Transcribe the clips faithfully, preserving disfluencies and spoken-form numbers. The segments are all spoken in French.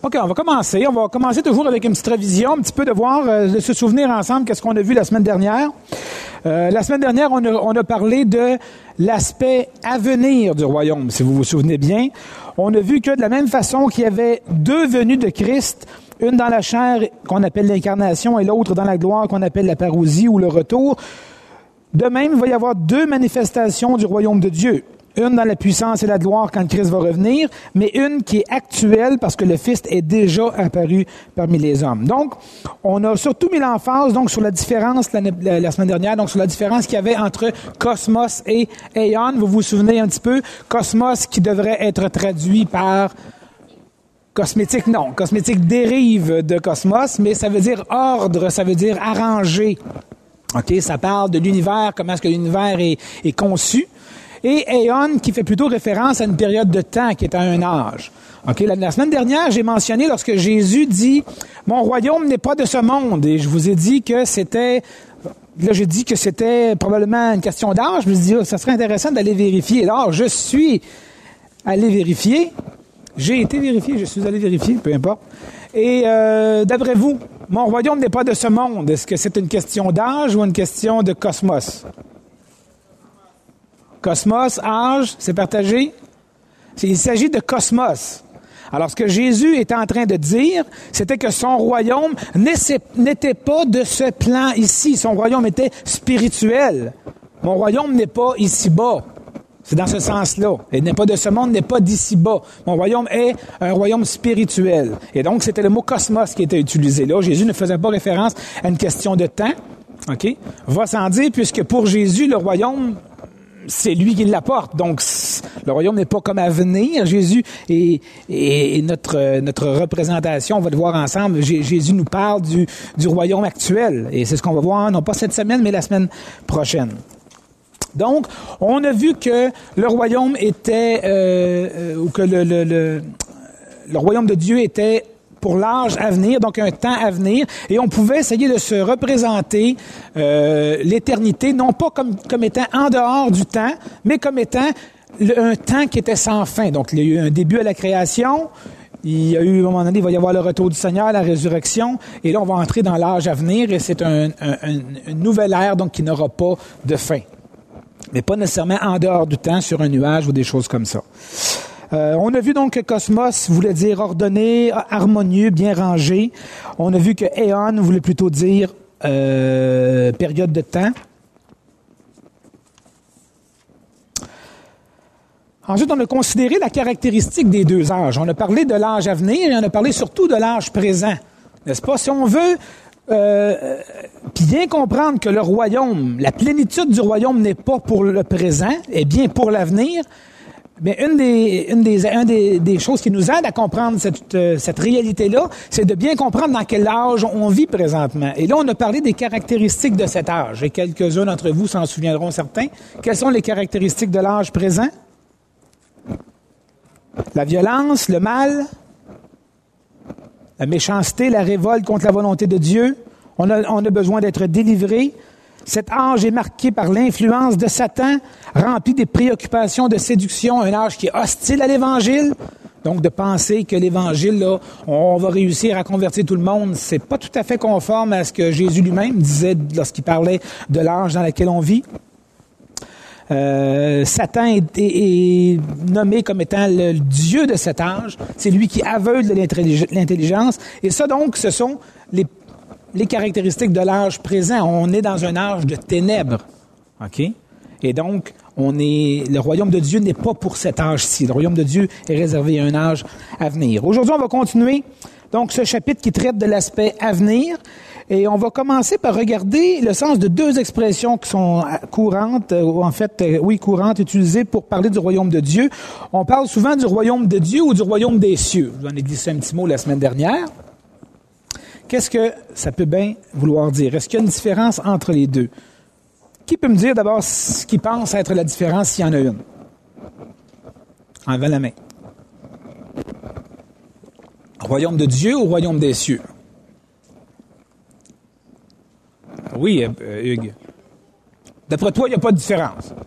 OK, on va commencer. On va commencer toujours avec une petite révision, un petit peu de voir, euh, de se souvenir ensemble qu'est-ce qu'on a vu la semaine dernière. Euh, la semaine dernière, on a, on a parlé de l'aspect à venir du royaume, si vous vous souvenez bien. On a vu que de la même façon qu'il y avait deux venues de Christ, une dans la chair qu'on appelle l'incarnation et l'autre dans la gloire qu'on appelle la parousie ou le retour, de même, il va y avoir deux manifestations du royaume de Dieu. Une dans la puissance et la gloire quand Christ va revenir, mais une qui est actuelle parce que le Fils est déjà apparu parmi les hommes. Donc, on a surtout mis l'emphase donc sur la différence la, la, la semaine dernière, donc sur la différence qu'il y avait entre cosmos et aion. Vous vous souvenez un petit peu, cosmos qui devrait être traduit par cosmétique, non, cosmétique dérive de cosmos, mais ça veut dire ordre, ça veut dire arranger. OK, ça parle de l'univers, comment est-ce que l'univers est, est conçu. Et aion, qui fait plutôt référence à une période de temps qui est à un âge. OK, la, la semaine dernière, j'ai mentionné lorsque Jésus dit « Mon royaume n'est pas de ce monde ». Et je vous ai dit que c'était... Là, j'ai dit que c'était probablement une question d'âge. Je me suis dit, oh, ça serait intéressant d'aller vérifier. Alors, je suis allé vérifier. J'ai été vérifié, je suis allé vérifier, peu importe. Et euh, d'après vous, mon royaume n'est pas de ce monde. Est-ce que c'est une question d'âge ou une question de cosmos? Cosmos, âge, c'est partagé? Il s'agit de cosmos. Alors, ce que Jésus était en train de dire, c'était que son royaume n'était pas de ce plan ici. Son royaume était spirituel. Mon royaume n'est pas ici-bas. C'est dans ce sens-là. Il n'est pas de ce monde, n'est pas d'ici-bas. Mon royaume est un royaume spirituel. Et donc, c'était le mot cosmos qui était utilisé là. Jésus ne faisait pas référence à une question de temps. OK? Va sans dire, puisque pour Jésus, le royaume... c'est lui qui l'apporte. Donc, le royaume n'est pas comme à venir. Jésus est, est, est notre, notre représentation. On va le voir ensemble. J- Jésus nous parle du, du royaume actuel. Et c'est ce qu'on va voir, non pas cette semaine, mais la semaine prochaine. Donc, on a vu que le royaume était, euh, ou que le, le, le, le royaume de Dieu était pour l'âge à venir, donc un temps à venir, et on pouvait essayer de se représenter euh, l'éternité, non pas comme, comme étant en dehors du temps, mais comme étant le, un temps qui était sans fin. Donc, il y a eu un début à la création, il y a eu, à un moment donné, il va y avoir le retour du Seigneur, la résurrection, et là, on va entrer dans l'âge à venir, et c'est un, un, un, une nouvelle ère, donc qui n'aura pas de fin. Mais pas nécessairement en dehors du temps, sur un nuage ou des choses comme ça. Euh, on a vu donc que cosmos voulait dire ordonné, harmonieux, bien rangé. On a vu que aion voulait plutôt dire euh, période de temps. Ensuite, on a considéré la caractéristique des deux âges. On a parlé de l'âge à venir et on a parlé surtout de l'âge présent. N'est-ce pas? Si on veut euh, bien comprendre que le royaume, la plénitude du royaume n'est pas pour le présent, et bien pour l'avenir, mais une des, une des, une des, des choses qui nous aide à comprendre cette, euh, cette réalité-là, c'est de bien comprendre dans quel âge on vit présentement. Et là, on a parlé des caractéristiques de cet âge. Et quelques-uns d'entre vous s'en souviendront certains. Quelles sont les caractéristiques de l'âge présent? La violence, le mal, la méchanceté, la révolte contre la volonté de Dieu. On a, on a besoin d'être délivré. Cet âge est marqué par l'influence de Satan, rempli des préoccupations de séduction, un âge qui est hostile à l'Évangile. Donc, de penser que l'Évangile, là, on va réussir à convertir tout le monde, c'est pas tout à fait conforme à ce que Jésus lui-même disait lorsqu'il parlait de l'âge dans lequel on vit. Euh, Satan est, est, est nommé comme étant le dieu de cet âge. C'est lui qui aveugle l'intelligence. Et ça, donc, ce sont les les caractéristiques de l'âge présent. On est dans un âge de ténèbres. OK? Et donc, on est, le royaume de Dieu n'est pas pour cet âge-ci. Le royaume de Dieu est réservé à un âge à venir. Aujourd'hui, on va continuer donc ce chapitre qui traite de l'aspect à venir. Et on va commencer par regarder le sens de deux expressions qui sont courantes, ou en fait, oui, courantes, utilisées pour parler du royaume de Dieu. On parle souvent du royaume de Dieu ou du royaume des cieux. Je vous en ai glissé un petit mot la semaine dernière. Qu'est-ce que ça peut bien vouloir dire? Est-ce qu'il y a une différence entre les deux? Qui peut me dire d'abord ce qu'il pense être la différence, s'il y en a une? Enlevez la main. Royaume de Dieu ou royaume des cieux? Oui, euh, Hugues. D'après toi, il n'y a pas de différence.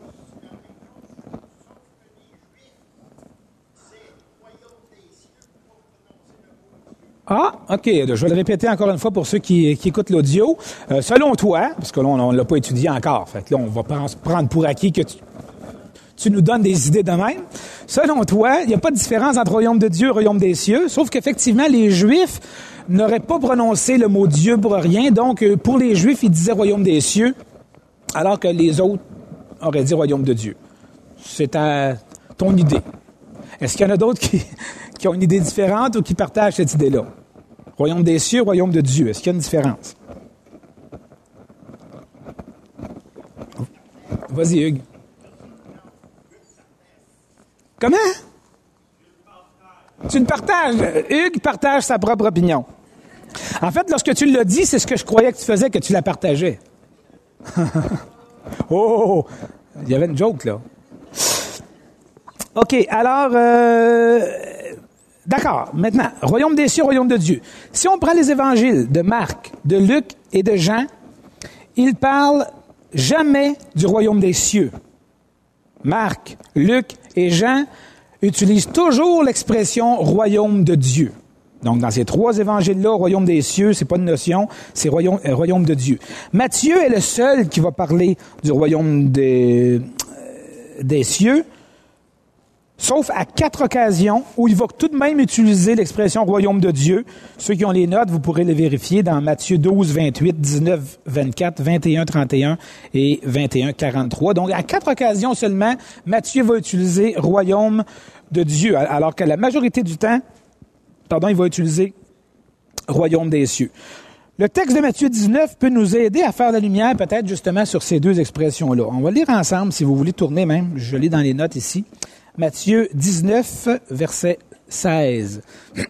Ah, OK. Je vais le répéter encore une fois pour ceux qui, qui écoutent l'audio. Euh, selon toi, parce que là, on ne l'a pas étudié encore, fait que là, on va prendre pour acquis que tu, tu nous donnes des idées de même. Selon toi, il n'y a pas de différence entre royaume de Dieu et royaume des cieux, sauf qu'effectivement, les Juifs n'auraient pas prononcé le mot Dieu pour rien. Donc, pour les Juifs, ils disaient royaume des cieux, alors que les autres auraient dit royaume de Dieu. C'est à ton idée. Est-ce qu'il y en a d'autres qui, qui ont une idée différente ou qui partagent cette idée-là? Royaume des cieux, royaume de Dieu. Est-ce qu'il y a une différence? Vas-y, Hugues. Comment? Tu le partages. Hugues partage sa propre opinion. En fait, lorsque tu l'as dit, c'est ce que je croyais que tu faisais, que tu la partageais. Oh! Il y avait une joke, là. OK, alors... Euh, d'accord, maintenant, royaume des cieux, royaume de Dieu. Si on prend les évangiles de Marc, de Luc et de Jean, ils parlent jamais du royaume des cieux. Marc, Luc et Jean utilisent toujours l'expression royaume de Dieu. Donc, dans ces trois évangiles-là, royaume des cieux, c'est pas une notion, c'est royaume, euh, royaume de Dieu. Matthieu est le seul qui va parler du royaume des, euh, des cieux, sauf à quatre occasions où il va tout de même utiliser l'expression royaume de Dieu. Ceux qui ont les notes, vous pourrez les vérifier dans Matthieu douze, vingt-huit, dix-neuf, vingt-quatre, vingt et un, trente et un et vingt et un, quarante-trois. Donc, à quatre occasions seulement, Matthieu va utiliser royaume de Dieu, alors que la majorité du temps, pardon, il va utiliser royaume des cieux. Le texte de Matthieu dix-neuf peut nous aider à faire la lumière peut-être justement sur ces deux expressions-là. On va lire ensemble, si vous voulez tourner même, je lis dans les notes ici. Matthieu dix-neuf, verset seize.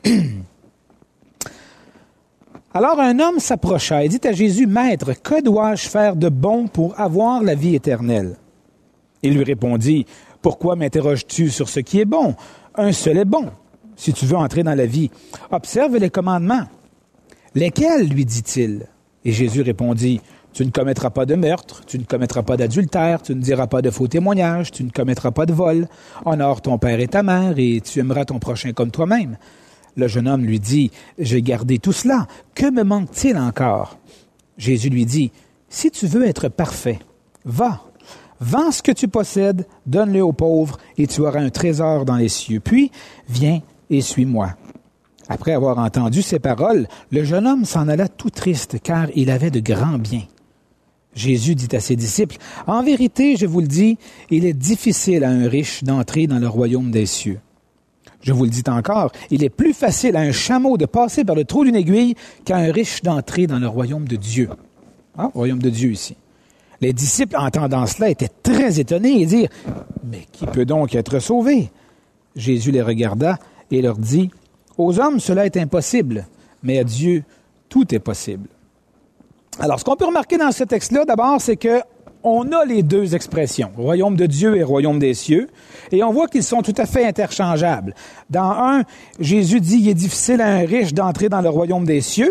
Alors un homme s'approcha et dit à Jésus, « Maître, que dois-je faire de bon pour avoir la vie éternelle? » Il lui répondit, « Pourquoi m'interroges-tu sur ce qui est bon? Un seul est bon. Si tu veux entrer dans la vie, observe les commandements. » « Lesquels? Lui dit-il. Et Jésus répondit, « Tu ne commettras pas de meurtre, tu ne commettras pas d'adultère, tu ne diras pas de faux témoignages, tu ne commettras pas de vol. Honore ton père et ta mère, et tu aimeras ton prochain comme toi-même. » Le jeune homme lui dit, « J'ai gardé tout cela. Que me manque-t-il encore? » Jésus lui dit, « Si tu veux être parfait, va, vends ce que tu possèdes, donne-le aux pauvres, et tu auras un trésor dans les cieux. Puis, viens et suis-moi. » Après avoir entendu ces paroles, le jeune homme s'en alla tout triste, car il avait de grands biens. Jésus dit à ses disciples, « En vérité, je vous le dis, il est difficile à un riche d'entrer dans le royaume des cieux. Je vous le dis encore, il est plus facile à un chameau de passer par le trou d'une aiguille qu'à un riche d'entrer dans le royaume de Dieu. » Ah, royaume de Dieu ici. Les disciples, entendant cela, étaient très étonnés et dirent, « Mais qui peut donc être sauvé? » Jésus les regarda et leur dit, « Aux hommes, cela est impossible, mais à Dieu, tout est possible. » Alors, ce qu'on peut remarquer dans ce texte-là, d'abord, c'est que on a les deux expressions, royaume de Dieu et royaume des cieux, et on voit qu'ils sont tout à fait interchangeables. Dans un, Jésus dit qu'il est difficile à un riche d'entrer dans le royaume des cieux,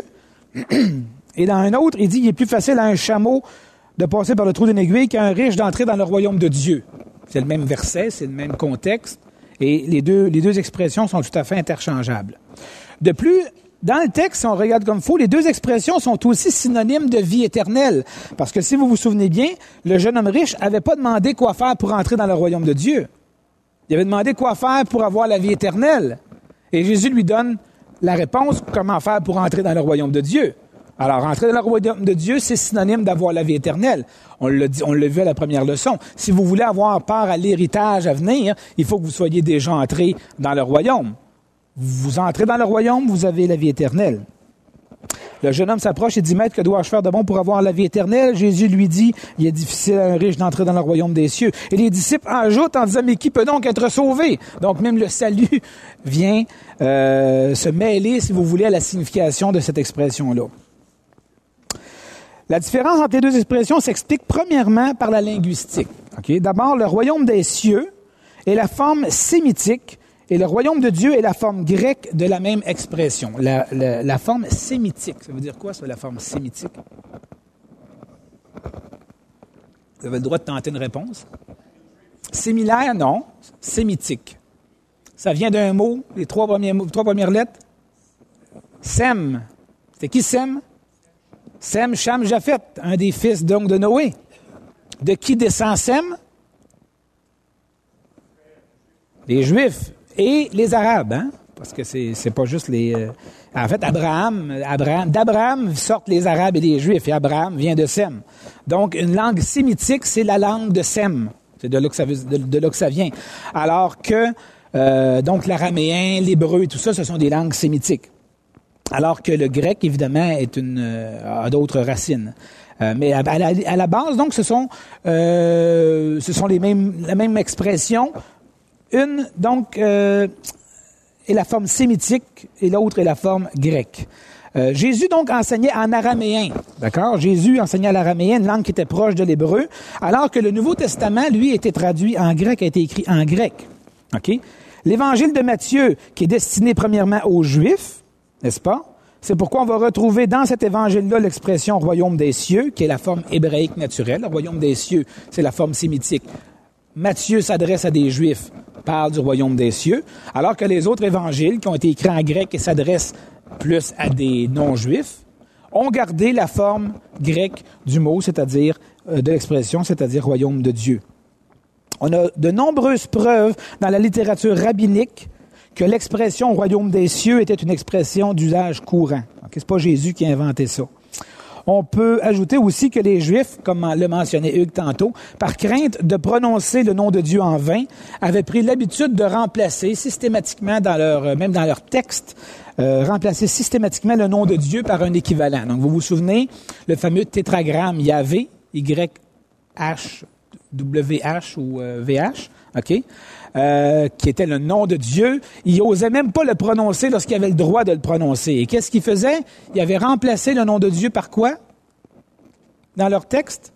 et dans un autre, il dit qu'il est plus facile à un chameau de passer par le trou d'une aiguille qu'à un riche d'entrer dans le royaume de Dieu. C'est le même verset, c'est le même contexte. Et les deux, les deux expressions sont tout à fait interchangeables. De plus, dans le texte, si on regarde comme il faut, les deux expressions sont aussi synonymes de vie éternelle. Parce que si vous vous souvenez bien, le jeune homme riche n'avait pas demandé quoi faire pour entrer dans le royaume de Dieu. Il avait demandé quoi faire pour avoir la vie éternelle. Et Jésus lui donne la réponse, comment faire pour entrer dans le royaume de Dieu. Alors, entrer dans le royaume de Dieu, c'est synonyme d'avoir la vie éternelle. On l'a dit, on l'a vu à la première leçon. Si vous voulez avoir part à l'héritage à venir, il faut que vous soyez déjà entrés dans le royaume. Vous entrez dans le royaume, vous avez la vie éternelle. Le jeune homme s'approche et dit, « Maître, que dois-je faire de bon pour avoir la vie éternelle? » Jésus lui dit, « Il est difficile à un riche d'entrer dans le royaume des cieux. » Et les disciples ajoutent en disant, « Mais qui peut donc être sauvé? » Donc même le salut vient euh, se mêler, si vous voulez, à la signification de cette expression-là. La différence entre les deux expressions s'explique premièrement par la linguistique. Okay? D'abord, le royaume des cieux est la forme sémitique et le royaume de Dieu est la forme grecque de la même expression. La, la, la forme sémitique, ça veut dire quoi, ça, la forme sémitique? Vous avez le droit de tenter une réponse. Similaire, non. Sémitique. Ça vient d'un mot, les trois, premiers mots, trois premières lettres. Sem. C'était qui Sem? Sem, Cham, Japhet, un des fils donc de Noé. De qui descend Sem? Les Juifs et les Arabes, hein? Parce que c'est c'est pas juste les... Euh, en fait, Abraham, Abraham, d'Abraham sortent les Arabes et les Juifs, et Abraham vient de Sem. Donc, une langue sémitique, c'est la langue de Sem. C'est de là que ça, de, de là que ça vient. Alors que, euh, donc, l'araméen, l'hébreu et tout ça, ce sont des langues sémitiques. Alors que le grec, évidemment, est une, euh, a d'autres racines. Euh, mais à, à, la, à la base, donc, ce sont, euh, ce sont les mêmes, la même expression. Une, donc, euh, est la forme sémitique et l'autre est la forme grecque. Euh, Jésus, donc, enseignait en araméen. D'accord? Jésus enseignait en araméen, une langue qui était proche de l'hébreu, alors que le Nouveau Testament, lui, était traduit en grec, a été écrit en grec. OK? L'Évangile de Matthieu, qui est destiné premièrement aux Juifs, n'est-ce pas? C'est pourquoi on va retrouver dans cet évangile-là l'expression « royaume des cieux », qui est la forme hébraïque naturelle. Le royaume des cieux, c'est la forme sémitique. Matthieu s'adresse à des Juifs, parle du royaume des cieux, alors que les autres évangiles, qui ont été écrits en grec et s'adressent plus à des non-Juifs, ont gardé la forme grecque du mot, c'est-à-dire euh, de l'expression, c'est-à-dire « royaume de Dieu ». On a de nombreuses preuves dans la littérature rabbinique que l'expression « royaume des cieux » était une expression d'usage courant. Okay? C'est pas Jésus qui a inventé ça. On peut ajouter aussi que les Juifs, comme le mentionnait Hugues tantôt, par crainte de prononcer le nom de Dieu en vain, avaient pris l'habitude de remplacer systématiquement, dans leur, même dans leur texte, euh, remplacer systématiquement le nom de Dieu par un équivalent. Donc, vous vous souvenez, le fameux tétragramme Yahvé, Y H W H ou euh, V H, OK? Euh, qui était le nom de Dieu, il n'osait même pas le prononcer lorsqu'il avait le droit de le prononcer. Et qu'est-ce qu'il faisait? Il avait remplacé le nom de Dieu par quoi? Dans leur texte?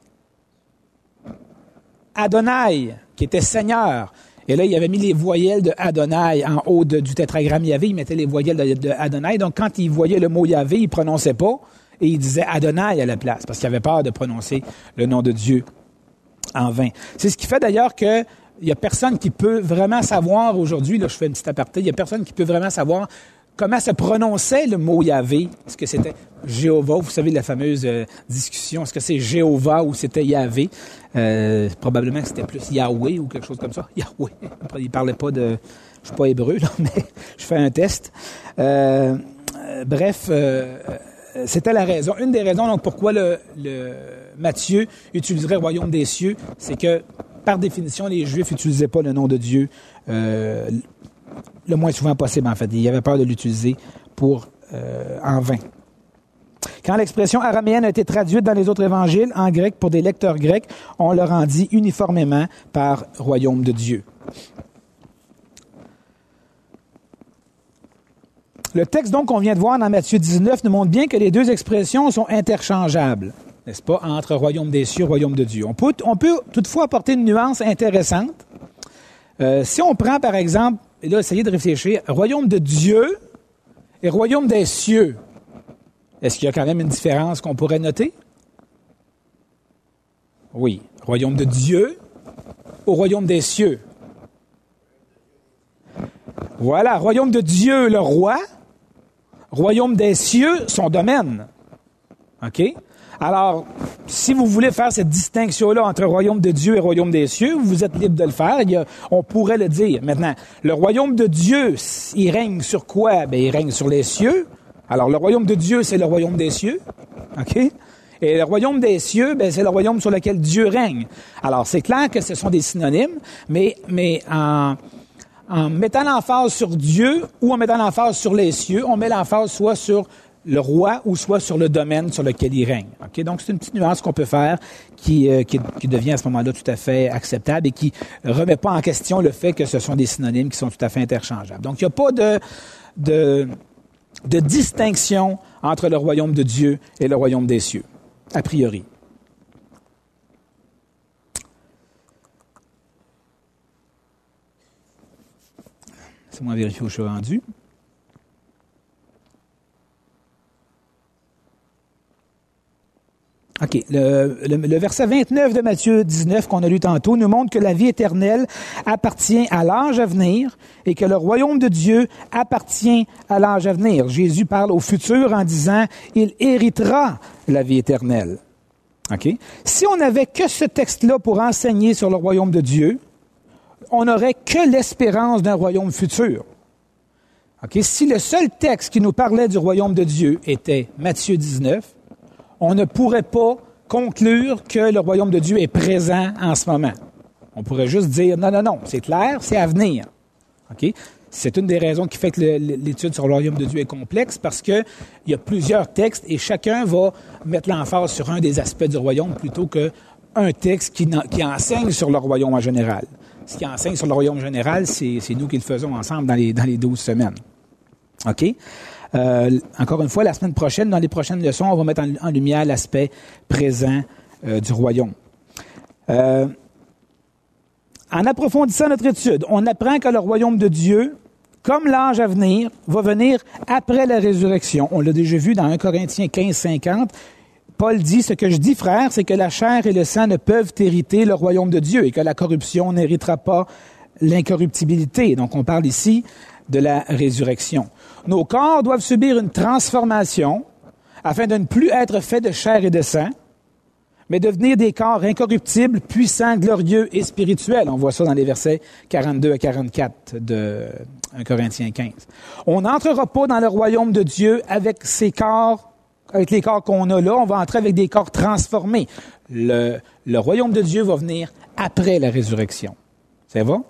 Adonai, qui était Seigneur. Et là, il avait mis les voyelles de Adonai en haut de, du tétragramme Yahvé, il mettait les voyelles de, de Adonai. Donc, quand il voyait le mot Yahvé, il ne prononçait pas et il disait Adonai à la place, parce qu'il avait peur de prononcer le nom de Dieu en vain. C'est ce qui fait d'ailleurs que il n'y a personne qui peut vraiment savoir aujourd'hui, là je fais une petite aparté, il n'y a personne qui peut vraiment savoir comment se prononçait le mot Yahvé. Est-ce que c'était Jéhovah? Vous savez la fameuse euh, discussion, est-ce que c'est Jéhovah ou c'était Yahvé? Euh, probablement que c'était plus Yahweh ou quelque chose comme ça. Yahweh. Il ne parlait pas de... Je suis pas hébreu, là, mais je fais un test. Euh, euh, bref... Euh, C'était la raison, une des raisons donc pourquoi le, le Matthieu utiliserait le royaume des cieux, c'est que par définition les Juifs n'utilisaient pas le nom de Dieu euh, le moins souvent possible en fait. Ils avaient peur de l'utiliser pour euh, en vain. Quand l'expression araméenne a été traduite dans les autres évangiles en grec pour des lecteurs grecs, on le rendit uniformément par royaume de Dieu. Le texte donc qu'on vient de voir dans Matthieu dix-neuf nous montre bien que les deux expressions sont interchangeables, n'est-ce pas, entre royaume des cieux et royaume de Dieu. On peut, on peut toutefois apporter une nuance intéressante. Euh, si on prend par exemple, et là essayez de réfléchir, royaume de Dieu et royaume des cieux, est-ce qu'il y a quand même une différence qu'on pourrait noter? Oui, royaume de Dieu au royaume des cieux. Voilà, royaume de Dieu, le roi. Royaume des cieux, son domaine. OK? Alors, si vous voulez faire cette distinction-là entre royaume de Dieu et royaume des cieux, vous êtes libre de le faire. Il y a, on pourrait le dire. Maintenant, le royaume de Dieu, il règne sur quoi? Bien, il règne sur les cieux. Alors, le royaume de Dieu, c'est le royaume des cieux. OK? Et le royaume des cieux, bien, c'est le royaume sur lequel Dieu règne. Alors, c'est clair que ce sont des synonymes, mais, mais en... En mettant l'emphase sur Dieu ou en mettant l'emphase sur les cieux, on met l'emphase soit sur le roi ou soit sur le domaine sur lequel il règne. Okay? Donc, c'est une petite nuance qu'on peut faire qui, euh, qui, qui devient à ce moment-là tout à fait acceptable et qui ne remet pas en question le fait que ce sont des synonymes qui sont tout à fait interchangeables. Donc, il n'y a pas de, de, de distinction entre le royaume de Dieu et le royaume des cieux, a priori. Laissez-moi vérifier où je suis rendu. OK. Le, le, le verset vingt-neuf de Matthieu dix-neuf qu'on a lu tantôt nous montre que la vie éternelle appartient à l'âge à venir et que le royaume de Dieu appartient à l'âge à venir. Jésus parle au futur en disant « Il héritera la vie éternelle ». OK? Si on n'avait que ce texte-là pour enseigner sur le royaume de Dieu, on n'aurait que l'espérance d'un royaume futur. OK? Si le seul texte qui nous parlait du royaume de Dieu était Matthieu dix-neuf, on ne pourrait pas conclure que le royaume de Dieu est présent en ce moment. On pourrait juste dire, non, non, non, c'est clair, c'est à venir. OK? C'est une des raisons qui fait que le, l'étude sur le royaume de Dieu est complexe, parce qu'il y a plusieurs textes et chacun va mettre l'emphase sur un des aspects du royaume plutôt qu'un texte qui, qui enseigne sur le royaume en général. Ce qui enseigne sur le royaume général, c'est, c'est nous qui le faisons ensemble dans les, dans les douze semaines. OK? Euh, encore une fois, la semaine prochaine, dans les prochaines leçons, on va mettre en, en lumière l'aspect présent euh, du royaume. Euh, en approfondissant notre étude, on apprend que le royaume de Dieu, comme l'âge à venir, va venir après la résurrection. On l'a déjà vu dans un Corinthiens quinze, cinquante. Paul dit, ce que je dis, frère, c'est que la chair et le sang ne peuvent hériter le royaume de Dieu et que la corruption n'héritera pas l'incorruptibilité. Donc, on parle ici de la résurrection. Nos corps doivent subir une transformation afin de ne plus être faits de chair et de sang, mais devenir des corps incorruptibles, puissants, glorieux et spirituels. On voit ça dans les versets quarante-deux à quarante-quatre de un Corinthiens quinze. On n'entrera pas dans le royaume de Dieu avec ces corps, avec les corps qu'on a là. On va entrer avec des corps transformés. Le, le royaume de Dieu va venir après la résurrection. Ça va?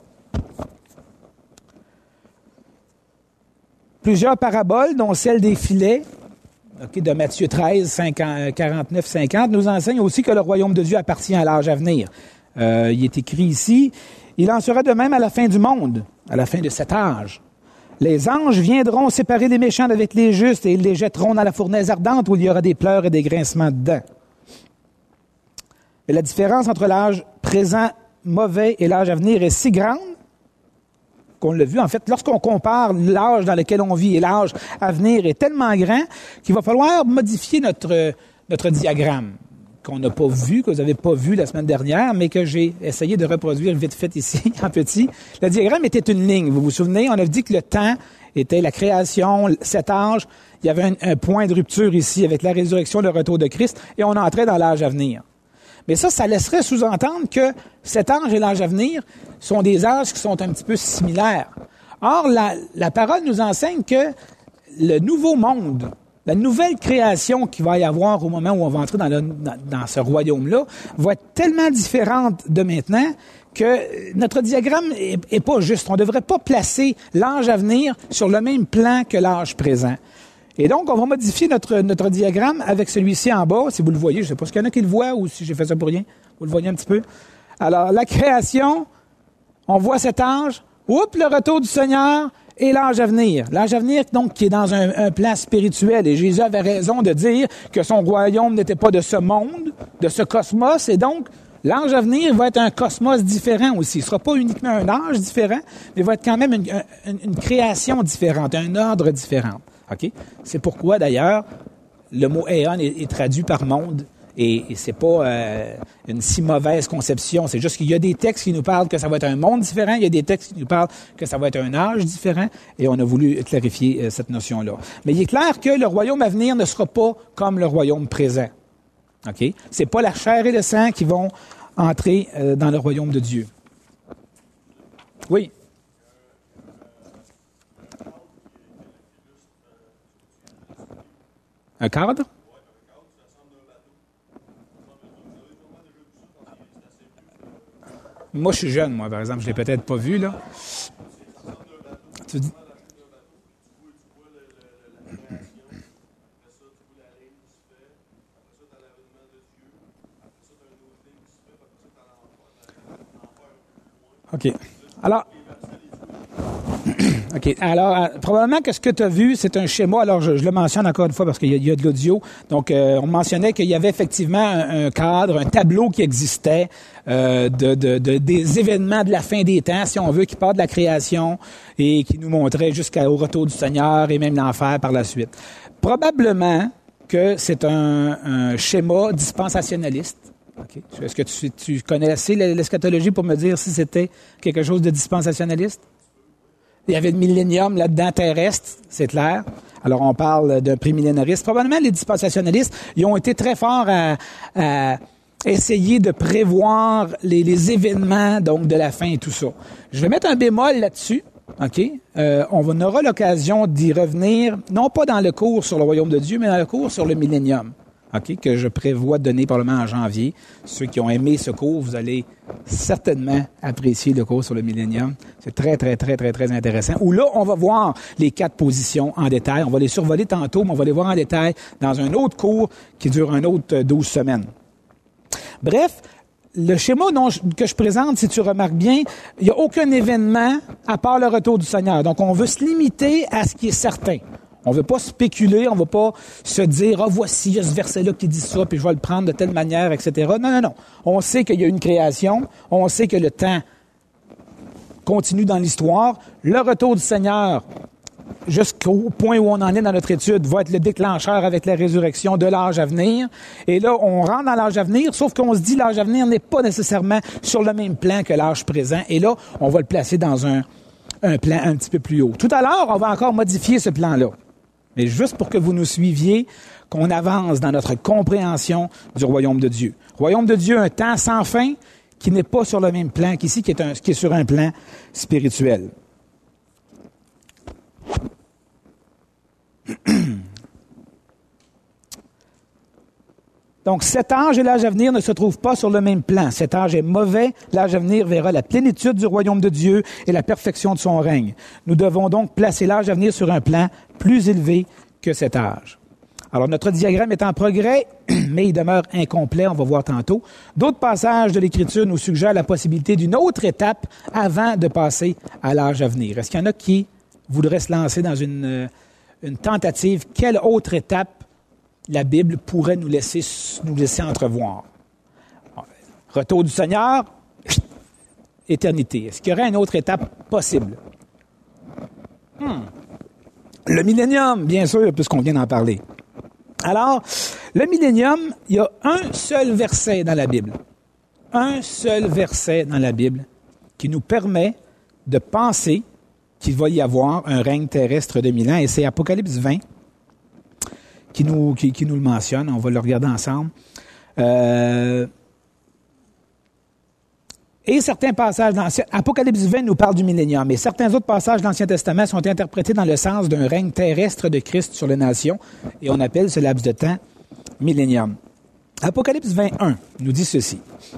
Plusieurs paraboles, dont celle des filets, okay, de Matthieu treize, quarante-neuf, cinquante, nous enseignent aussi que le royaume de Dieu appartient à l'âge à venir. Euh, il est écrit ici, « Il en sera de même à la fin du monde, à la fin de cet âge. Les anges viendront séparer les méchants d'avec les justes et ils les jetteront dans la fournaise ardente où il y aura des pleurs et des grincements dedans. » Mais la différence entre l'âge présent mauvais et l'âge à venir est si grande qu'on l'a vu. En fait, lorsqu'on compare l'âge dans lequel on vit et l'âge à venir est tellement grand qu'il va falloir modifier notre, notre diagramme qu'on n'a pas vu, que vous n'avez pas vu la semaine dernière, mais que j'ai essayé de reproduire vite fait ici, en petit. Le diagramme était une ligne. Vous vous souvenez, on a dit que le temps était la création, cet âge. Il y avait un, un point de rupture ici avec la résurrection, le retour de Christ, et on entrait dans l'âge à venir. Mais ça, ça laisserait sous-entendre que cet âge et l'âge à venir sont des âges qui sont un petit peu similaires. Or, la, la parole nous enseigne que le nouveau monde, la nouvelle création qu'il va y avoir au moment où on va entrer dans, le, dans, dans ce royaume-là, va être tellement différente de maintenant que notre diagramme est, est pas juste. On ne devrait pas placer l'âge à venir sur le même plan que l'âge présent. Et donc, on va modifier notre, notre diagramme avec celui-ci en bas. Si vous le voyez, je ne sais pas s'il y en a qui le voient ou si j'ai fait ça pour rien. Vous le voyez un petit peu. Alors, la création, on voit cet âge. Oups, le retour du Seigneur et l'âge à venir. L'âge à venir, donc, qui est dans un, un plan spirituel. Et Jésus avait raison de dire que son royaume n'était pas de ce monde, de ce cosmos. Et donc, l'âge à venir va être un cosmos différent aussi. Il ne sera pas uniquement un âge différent, mais il va être quand même une, une, une création différente, un ordre différent. Okay? C'est pourquoi, d'ailleurs, le mot « éon » est, est traduit par « monde ». Et, et c'est pas euh, une si mauvaise conception. C'est juste qu'il y a des textes qui nous parlent que ça va être un monde différent. Il y a des textes qui nous parlent que ça va être un âge différent. Et on a voulu clarifier euh, cette notion-là. Mais il est clair que le royaume à venir ne sera pas comme le royaume présent. OK? C'est pas la chair et le sang qui vont entrer euh, dans le royaume de Dieu. Oui? Un cadre? Moi, je suis jeune, moi, par exemple. Je ne l'ai peut-être pas vu, là. Tu dis... OK. Alors... OK. Alors, euh, probablement que ce que tu as vu, c'est un schéma. Alors, je, je le mentionne encore une fois parce qu'il y a, il y a de l'audio. Donc, euh, on mentionnait qu'il y avait effectivement un, un cadre, un tableau qui existait euh, de, de, de, des événements de la fin des temps, si on veut, qui part de la création et qui nous montrait jusqu'au retour du Seigneur et même l'enfer par la suite. Probablement que c'est un, un schéma dispensationaliste. Okay. Est-ce que tu, tu connais assez l'eschatologie pour me dire si c'était quelque chose de dispensationaliste? Il y avait le millénium là-dedans terrestre, c'est clair. Alors, on parle d'un prémillénariste. Probablement, les dispensationalistes, ils ont été très forts à, à essayer de prévoir les, les événements donc de la fin et tout ça. Je vais mettre un bémol là-dessus. OK? Euh, on aura l'occasion d'y revenir, non pas dans le cours sur le royaume de Dieu, mais dans le cours sur le millénium. OK, que je prévois de donner probablement en janvier. Ceux qui ont aimé ce cours, vous allez certainement apprécier le cours sur le millénium. C'est très, très, très, très, très intéressant. Où là, on va voir les quatre positions en détail. On va les survoler tantôt, mais on va les voir en détail dans un autre cours qui dure un autre douze semaines. Bref, le schéma dont je, que je présente, si tu remarques bien, il n'y a aucun événement à part le retour du Seigneur. Donc, on veut se limiter à ce qui est certain. On ne veut pas spéculer, on ne veut pas se dire « Ah, voici, il y a ce verset-là qui dit ça, puis je vais le prendre de telle manière, et cetera » Non, non, non. On sait qu'il y a une création, on sait que le temps continue dans l'histoire. Le retour du Seigneur, jusqu'au point où on en est dans notre étude, va être le déclencheur avec la résurrection de l'âge à venir. Et là, on rentre dans l'âge à venir, sauf qu'on se dit l'âge à venir n'est pas nécessairement sur le même plan que l'âge présent. Et là, on va le placer dans un, un plan un petit peu plus haut. Tout à l'heure, on va encore modifier ce plan-là. Mais juste pour que vous nous suiviez, qu'on avance dans notre compréhension du royaume de Dieu. Royaume de Dieu, un temps sans fin qui n'est pas sur le même plan qu'ici, qui est, un, qui est sur un plan spirituel. Donc, cet âge et l'âge à venir ne se trouvent pas sur le même plan. Cet âge est mauvais. L'âge à venir verra la plénitude du royaume de Dieu et la perfection de son règne. Nous devons donc placer l'âge à venir sur un plan plus élevé que cet âge. Alors, notre diagramme est en progrès, mais il demeure incomplet, on va voir tantôt. D'autres passages de l'Écriture nous suggèrent la possibilité d'une autre étape avant de passer à l'âge à venir. Est-ce qu'il y en a qui voudraient se lancer dans une, une tentative? Quelle autre étape la Bible pourrait nous laisser, nous laisser entrevoir? Retour du Seigneur, éternité. Est-ce qu'il y aurait une autre étape possible? Hmm. Le millénium, bien sûr, puisqu'on vient d'en parler. Alors, le millénium, il y a un seul verset dans la Bible. Un seul verset dans la Bible qui nous permet de penser qu'il va y avoir un règne terrestre de mille ans, et c'est Apocalypse vingt. Qui nous, qui, qui nous le mentionne. On va le regarder ensemble. Euh, et certains passages dans Apocalypse vingt nous parle du millénium, et certains autres passages de l'Ancien Testament sont interprétés dans le sens d'un règne terrestre de Christ sur les nations, et on appelle ce laps de temps millénium. Apocalypse vingt et un nous dit ceci.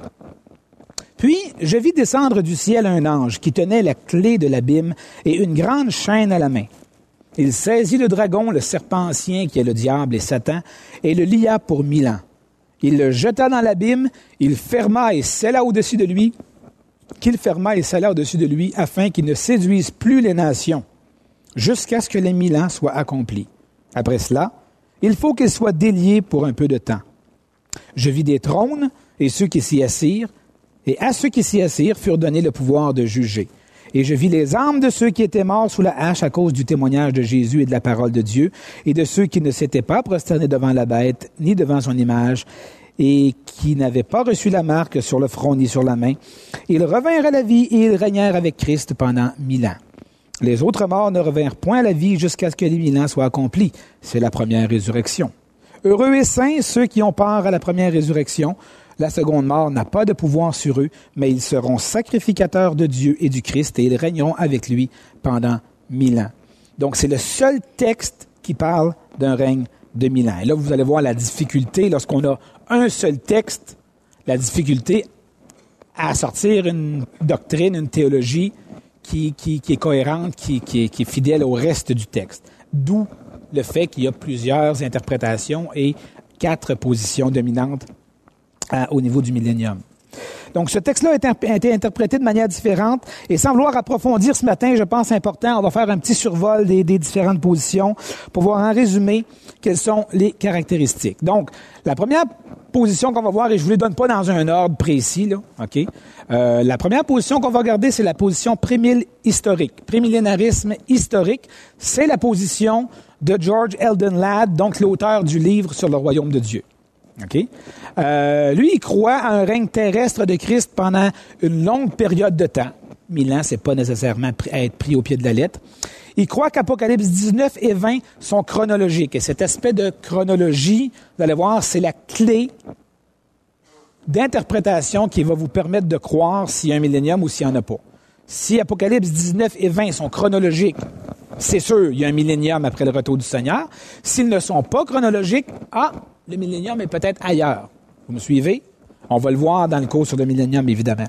« Puis je vis descendre du ciel un ange qui tenait la clé de l'abîme et une grande chaîne à la main. Il saisit le dragon, le serpent ancien qui est le diable et Satan, et le lia pour mille ans. Il le jeta dans l'abîme, il ferma et scella au-dessus de lui, qu'il ferma et scella au-dessus de lui, afin qu'il ne séduise plus les nations, jusqu'à ce que les mille ans soient accomplis. Après cela, il faut qu'il soit délié pour un peu de temps. Je vis des trônes, et ceux qui s'y assirent, et à ceux qui s'y assirent furent donnés le pouvoir de juger. Et je vis les âmes de ceux qui étaient morts sous la hache à cause du témoignage de Jésus et de la parole de Dieu, et de ceux qui ne s'étaient pas prosternés devant la bête, ni devant son image, et qui n'avaient pas reçu la marque sur le front ni sur la main. Ils revinrent à la vie, et ils régnèrent avec Christ pendant mille ans. Les autres morts ne revinrent point à la vie jusqu'à ce que les mille ans soient accomplis. C'est la première résurrection. Heureux et saints ceux qui ont part à la première résurrection. La seconde mort n'a pas de pouvoir sur eux, mais ils seront sacrificateurs de Dieu et du Christ, et ils régneront avec lui pendant mille ans. Donc, c'est le seul texte qui parle d'un règne de mille ans. Et là, vous allez voir la difficulté, lorsqu'on a un seul texte, la difficulté à sortir une doctrine, une théologie qui, qui, qui est cohérente, qui, qui, est, qui est fidèle au reste du texte. D'où le fait qu'il y a plusieurs interprétations et quatre positions dominantes À, au niveau du millénium. Donc, ce texte-là a été interprété de manière différente, et sans vouloir approfondir ce matin, je pense important, on va faire un petit survol des, des différentes positions pour voir en résumé quelles sont les caractéristiques. Donc, la première position qu'on va voir, et je ne vous les donne pas dans un ordre précis, là, OK? Euh, la première position qu'on va regarder, c'est la position prémille historique. Prémillénarisme historique, c'est la position de George Eldon Ladd, donc l'auteur du livre sur le royaume de Dieu. Okay? Euh, lui, il croit à un règne terrestre de Christ pendant une longue période de temps. Mille ans, c'est pas nécessairement à être pris au pied de la lettre. Il croit qu'Apocalypse dix-neuf et vingt sont chronologiques. Et cet aspect de chronologie, vous allez voir, c'est la clé d'interprétation qui va vous permettre de croire s'il y a un millénium ou s'il n'y en a pas. Si Apocalypse dix-neuf et vingt sont chronologiques, c'est sûr, il y a un millénium après le retour du Seigneur. S'ils ne sont pas chronologiques, ah, le millénium est peut-être ailleurs. Vous me suivez? On va le voir dans le cours sur le millénium, évidemment.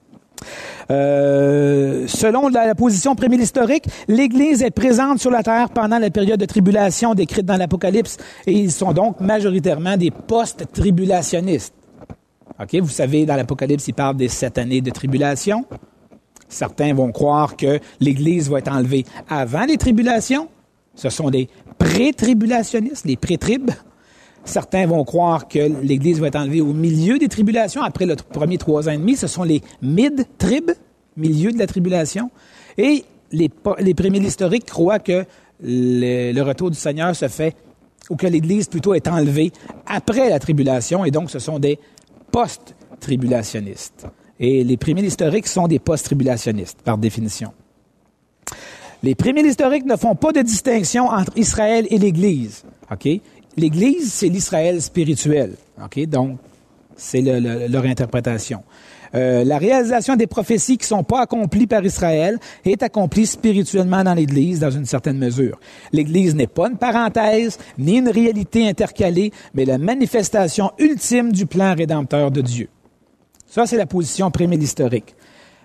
Euh, selon la, la position prémilhistorique, l'Église est présente sur la terre pendant la période de tribulation décrite dans l'Apocalypse et ils sont donc majoritairement des post-tribulationnistes. OK, vous savez, dans l'Apocalypse, il parle des sept années de tribulation. Certains vont croire que l'Église va être enlevée avant les tribulations. Ce sont des pré-tribulationnistes, les pré-tribes. Certains vont croire que l'Église va être enlevée au milieu des tribulations, après le premier trois ans et demi. Ce sont les mid-tribes, milieu de la tribulation. Et les, les prémilhistoriques croient que le, le retour du Seigneur se fait, ou que l'Église plutôt est enlevée après la tribulation, et donc ce sont des post-tribulationnistes. Et les prémilhistoriques sont des post-tribulationnistes, par définition. Les prémilhistoriques ne font pas de distinction entre Israël et l'Église. OK? L'Église, c'est l'Israël spirituel. OK? Donc, c'est le, le, leur interprétation. Euh, la réalisation des prophéties qui ne sont pas accomplies par Israël est accomplie spirituellement dans l'Église, dans une certaine mesure. L'Église n'est pas une parenthèse, ni une réalité intercalée, mais la manifestation ultime du plan rédempteur de Dieu. Ça, c'est la position prémilhistorique.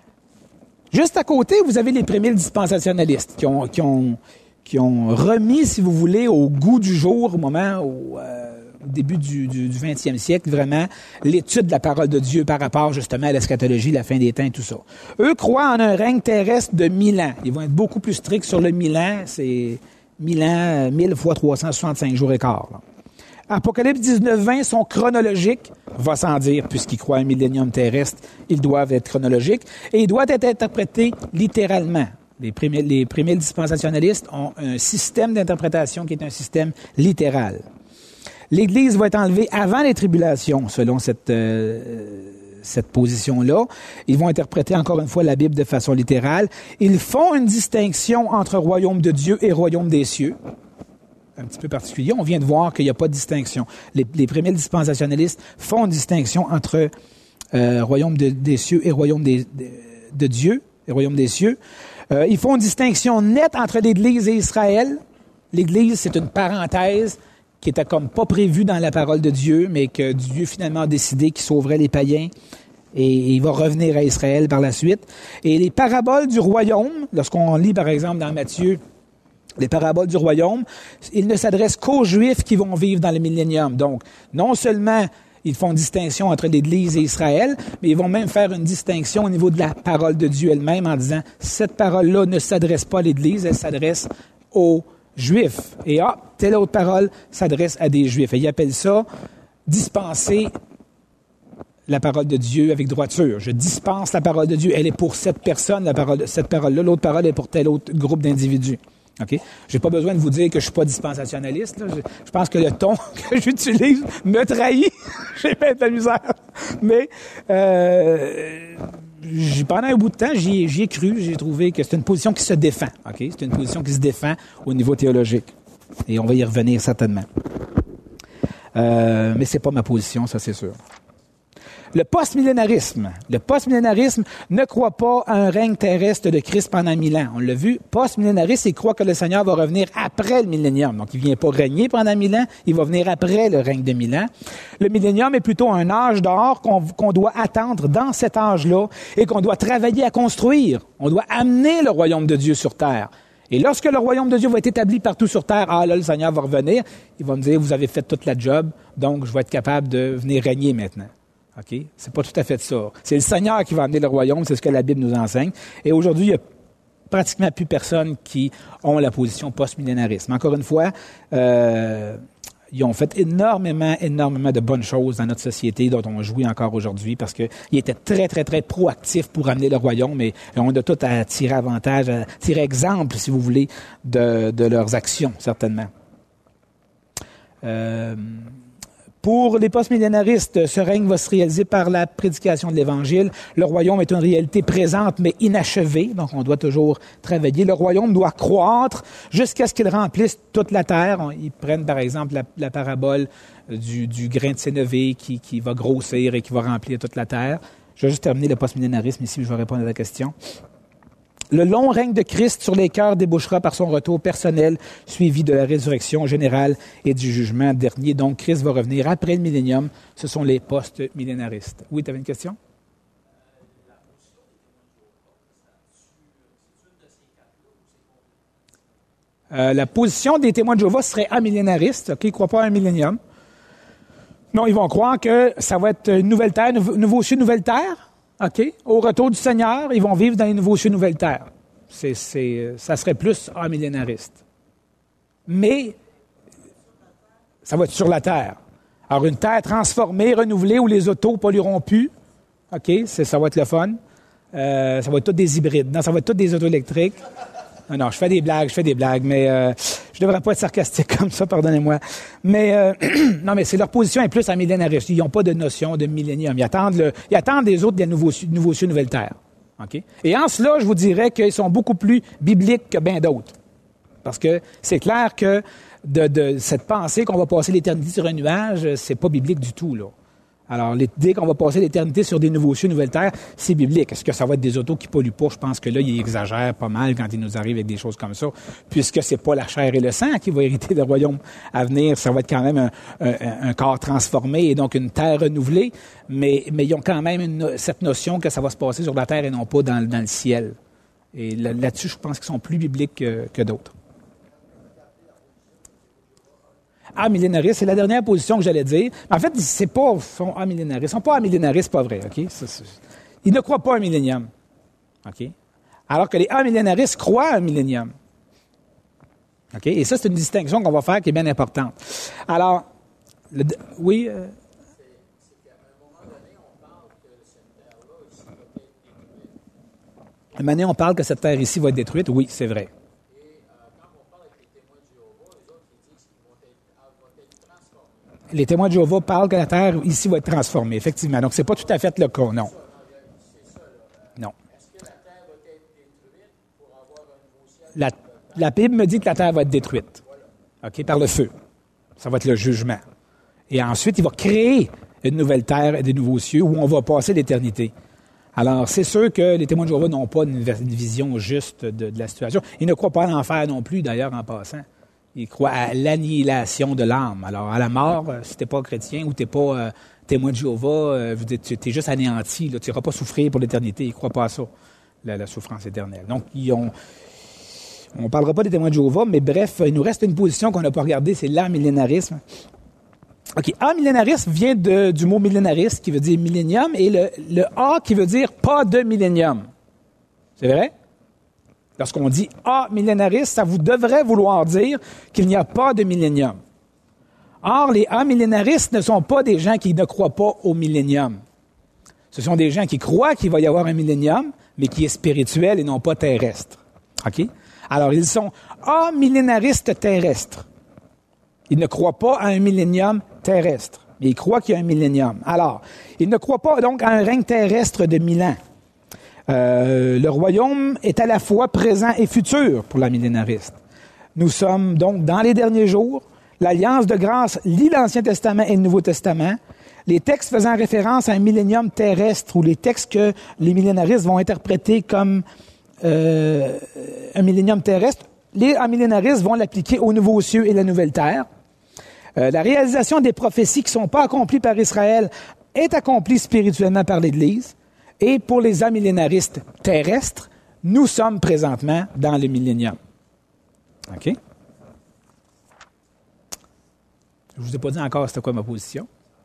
Juste à côté, vous avez les prémildispensationalistes qui ont, qui ont, qui ont remis, si vous voulez, au goût du jour, au moment, au, euh, au début du, du, du vingtième siècle, vraiment, l'étude de la parole de Dieu par rapport, justement, à l'eschatologie, la fin des temps et tout ça. Eux croient en un règne terrestre de mille ans. Ils vont être beaucoup plus stricts sur le mille ans. C'est mille ans, mille fois trois cent soixante-cinq jours et quart, là. Apocalypse dix-neuf vingt sont chronologiques, va sans dire, puisqu'ils croient à un millénium terrestre, ils doivent être chronologiques, et ils doivent être interprétés littéralement. Les prémildispensationalistes ont un système d'interprétation qui est un système littéral. L'Église va être enlevée avant les tribulations, selon cette, euh, cette position-là. Ils vont interpréter encore une fois la Bible de façon littérale. Ils font une distinction entre royaume de Dieu et royaume des cieux. Un petit peu particulier. On vient de voir qu'il n'y a pas de distinction. Les, les prémildispensationalistes font une distinction entre euh, royaume de, des cieux et royaume des, de, de Dieu, et royaume des cieux. Euh, ils font une distinction nette entre l'Église et Israël. L'Église, c'est une parenthèse qui était comme pas prévue dans la parole de Dieu, mais que Dieu finalement a décidé qu'il sauverait les païens et il va revenir à Israël par la suite. Et les paraboles du royaume, lorsqu'on lit par exemple dans Matthieu, les paraboles du royaume, ils ne s'adressent qu'aux Juifs qui vont vivre dans le millénium. Donc, non seulement ils font une distinction entre l'Église et Israël, mais ils vont même faire une distinction au niveau de la parole de Dieu elle-même en disant, cette parole-là ne s'adresse pas à l'Église, elle s'adresse aux Juifs. Et ah, telle autre parole s'adresse à des Juifs. Et ils appellent ça dispenser la parole de Dieu avec droiture. Je dispense la parole de Dieu. Elle est pour cette personne, la parole, cette parole-là. L'autre parole est pour tel autre groupe d'individus. OK? J'ai pas besoin de vous dire que je suis pas dispensationaliste, là. Je, je pense que le ton que j'utilise me trahit. J'ai pas de la misère. Mais, euh, j'ai, pendant un bout de temps, j'y ai, j'y ai cru. J'ai trouvé que c'est une position qui se défend. OK? C'est une position qui se défend au niveau théologique. Et on va y revenir certainement. Euh, mais c'est pas ma position, ça c'est sûr. Le postmillénarisme. Le postmillénarisme ne croit pas à un règne terrestre de Christ pendant mille ans. On l'a vu. Postmillénariste, il croit que le Seigneur va revenir après le millénium. Donc, il vient pas régner pendant mille ans, il va venir après le règne de mille ans. Le millénium est plutôt un âge d'or qu'on, qu'on doit attendre dans cet âge-là et qu'on doit travailler à construire. On doit amener le royaume de Dieu sur terre. Et lorsque le royaume de Dieu va être établi partout sur terre, ah là, le Seigneur va revenir, il va me dire, vous avez fait toute la job, donc je vais être capable de venir régner maintenant. OK? C'est pas tout à fait ça. C'est le Seigneur qui va amener le royaume, c'est ce que la Bible nous enseigne. Et aujourd'hui, il y a pratiquement plus personne qui ont la position post-millénariste. Mais encore une fois, euh, ils ont fait énormément, énormément de bonnes choses dans notre société dont on jouit encore aujourd'hui parce qu'ils étaient très, très, très proactifs pour amener le royaume et on a tout à tirer avantage, à tirer exemple, si vous voulez, de, de leurs actions, certainement. Euh, pour les post-millénaristes, ce règne va se réaliser par la prédication de l'Évangile. Le royaume est une réalité présente, mais inachevée, donc on doit toujours travailler. Le royaume doit croître jusqu'à ce qu'il remplisse toute la terre. Ils prennent, par exemple, la, la parabole du, du grain de sénévé qui, qui va grossir et qui va remplir toute la terre. Je vais juste terminer le post-millénarisme ici, je vais répondre à la question. Le long règne de Christ sur les cœurs débouchera par son retour personnel, suivi de la résurrection générale et du jugement dernier. Donc, Christ va revenir après le millénium. Ce sont les post-millénaristes. Oui, tu avais une question? Euh, la position des témoins de Jéhovah serait amillénariste. Okay, ils ne croient pas à un millénium. Non, ils vont croire que ça va être une nouvelle terre, nouveau, nouveau ciel, nouvelle terre. OK? Au retour du Seigneur, ils vont vivre dans les nouveaux cieux, nouvelles terres. C'est, c'est, ça serait plus amillénariste. Mais, ça va être sur la terre. Alors, une terre transformée, renouvelée, où les autos pollueront plus. OK? C'est, ça va être le fun. Euh, ça va être tous des hybrides. Non, ça va être tous des autos électriques. Non, non, je fais des blagues, je fais des blagues, mais euh, je devrais pas être sarcastique comme ça, pardonnez-moi. Mais euh, non, mais c'est leur position est plus amillénariste. Ils n'ont pas de notion de millénium. Ils attendent, le, ils attendent des autres des nouveaux, nouveaux cieux, nouvelles terres. OK? Et en cela, je vous dirais qu'ils sont beaucoup plus bibliques que bien d'autres. Parce que c'est clair que de, de cette pensée qu'on va passer l'éternité sur un nuage, c'est pas biblique du tout, là. Alors, l'idée qu'on va passer l'éternité sur des nouveaux cieux, nouvelles terres, c'est biblique. Est-ce que ça va être des autos qui polluent pas? Je pense que là, il exagère pas mal quand il nous arrive avec des choses comme ça, puisque c'est pas la chair et le sang qui va hériter le royaume à venir. Ça va être quand même un, un, un corps transformé et donc une terre renouvelée, mais, mais ils ont quand même une, cette notion que ça va se passer sur la terre et non pas dans, dans le ciel. Et là, là-dessus, je pense qu'ils sont plus bibliques que, que d'autres. Amillénaristes, c'est la dernière position que j'allais dire. En fait, c'est pas ils sont amillénaristes. Ils sont pas amillénaristes, c'est pas vrai, OK? C'est, c'est, ils ne croient pas à un millénium. OK? Alors que les amillénaristes croient à un millénium. OK? Et ça, c'est une distinction qu'on va faire qui est bien importante. Alors, le, oui? Euh, à un moment donné, on parle que cette terre ici va être détruite. Oui, c'est vrai. Les témoins de Jéhovah parlent que la terre ici va être transformée, effectivement. Donc, ce n'est pas tout à fait le cas, non. Non. La, la Bible me dit que la terre va être détruite, OK, par le feu. Ça va être le jugement. Et ensuite, il va créer une nouvelle terre et des nouveaux cieux où on va passer l'éternité. Alors, c'est sûr que les témoins de Jéhovah n'ont pas une, une vision juste de, de la situation. Ils ne croient pas à l'enfer non plus, d'ailleurs, en passant. Ils croient à l'annihilation de l'âme. Alors, à la mort, si tu n'es pas chrétien ou tu n'es pas euh, témoin de Jéhovah, euh, tu es juste anéanti. Là, tu n'iras pas souffrir pour l'éternité. Ils ne croient pas à ça, la, la souffrance éternelle. Donc, ils ont, on ne parlera pas des témoins de Jéhovah, mais bref, il nous reste une position qu'on n'a pas regardée, c'est l'amillénarisme. OK, amillénarisme vient de, du mot millénariste, qui veut dire millénium, et le, le A qui veut dire pas de millénium. C'est vrai? Lorsqu'on dit « amillénariste », ça vous devrait vouloir dire qu'il n'y a pas de millénium. Or, les amillénaristes ne sont pas des gens qui ne croient pas au millénium. Ce sont des gens qui croient qu'il va y avoir un millénium, mais qui est spirituel et non pas terrestre. OK? Alors, ils sont amillénaristes terrestres. Ils ne croient pas à un millénium terrestre, mais ils croient qu'il y a un millénium. Alors, ils ne croient pas donc à un règne terrestre de mille ans. Euh, le royaume est à la fois présent et futur pour la millénariste. Nous sommes donc dans les derniers jours. L'Alliance de grâce lit l'Ancien Testament et le Nouveau Testament. Les textes faisant référence à un millénium terrestre ou les textes que les millénaristes vont interpréter comme euh, un millénium terrestre, les millénaristes vont l'appliquer aux nouveaux cieux et la nouvelle terre. Euh, la réalisation des prophéties qui ne sont pas accomplies par Israël est accomplie spirituellement par l'Église. Et pour les amillénaristes terrestres, nous sommes présentement dans le millénium. OK? Je ne vous ai pas dit encore c'était quoi ma position.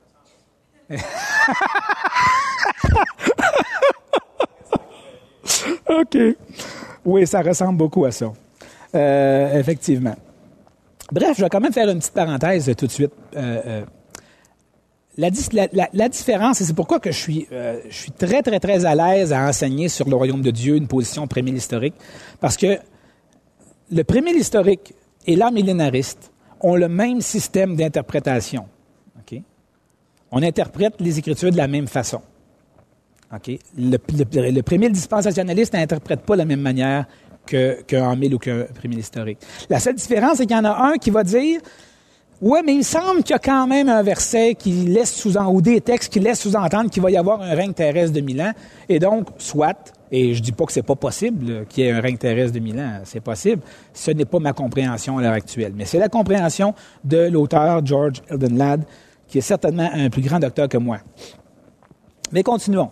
OK. Oui, ça ressemble beaucoup à ça. Euh, effectivement. Bref, je vais quand même faire une petite parenthèse tout de suite. Euh, euh, La, la, la, la différence, et c'est pourquoi que je suis, euh, je suis très, très, très à l'aise à enseigner sur le royaume de Dieu, une position prémille historique, parce que le prémille historique et l'amillénariste ont le même système d'interprétation. Okay? On interprète les Écritures de la même façon. Okay? Le, le, le prémile dispensationaliste n'interprète pas de la même manière que, qu'un mille ou qu'un prémile historique. La seule différence, c'est qu'il y en a un qui va dire « Ouais, mais il me semble qu'il y a quand même un verset qui laisse sous-entendre, ou des textes qui laissent sous-entendre qu'il va y avoir un règne terrestre de mille ans. » Et donc, soit, et je dis pas que c'est pas possible qu'il y ait un règne terrestre de mille ans, c'est possible. Ce n'est pas ma compréhension à l'heure actuelle. Mais c'est la compréhension de l'auteur George Eldon Ladd, qui est certainement un plus grand docteur que moi. Mais continuons.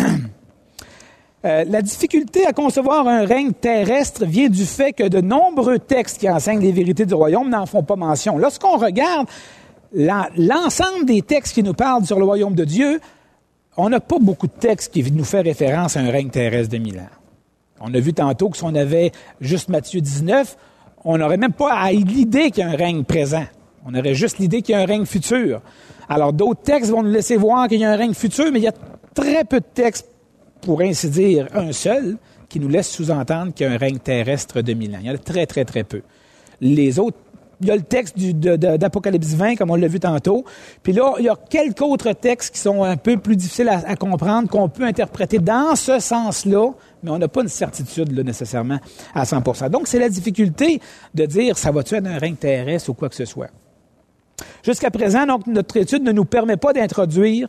Euh, la difficulté à concevoir un règne terrestre vient du fait que de nombreux textes qui enseignent les vérités du royaume n'en font pas mention. Lorsqu'on regarde la, l'ensemble des textes qui nous parlent sur le royaume de Dieu, on n'a pas beaucoup de textes qui nous font référence à un règne terrestre de mille ans. On a vu tantôt que si on avait juste Matthieu dix-neuf, on n'aurait même pas à l'idée qu'il y a un règne présent. On aurait juste l'idée qu'il y a un règne futur. Alors, d'autres textes vont nous laisser voir qu'il y a un règne futur, mais il y a très peu de textes, pour ainsi dire, un seul, qui nous laisse sous-entendre qu'il y a un règne terrestre de mille ans. Il y en a très, très, très peu. Les autres, il y a le texte du, de, de, d'Apocalypse vingt, comme on l'a vu tantôt. Puis là, il y a quelques autres textes qui sont un peu plus difficiles à, à comprendre, qu'on peut interpréter dans ce sens-là, mais on n'a pas une certitude là, nécessairement à cent pour cent. Donc, c'est la difficulté de dire, ça va-tu être un règne terrestre ou quoi que ce soit. Jusqu'à présent, donc, notre étude ne nous permet pas d'introduire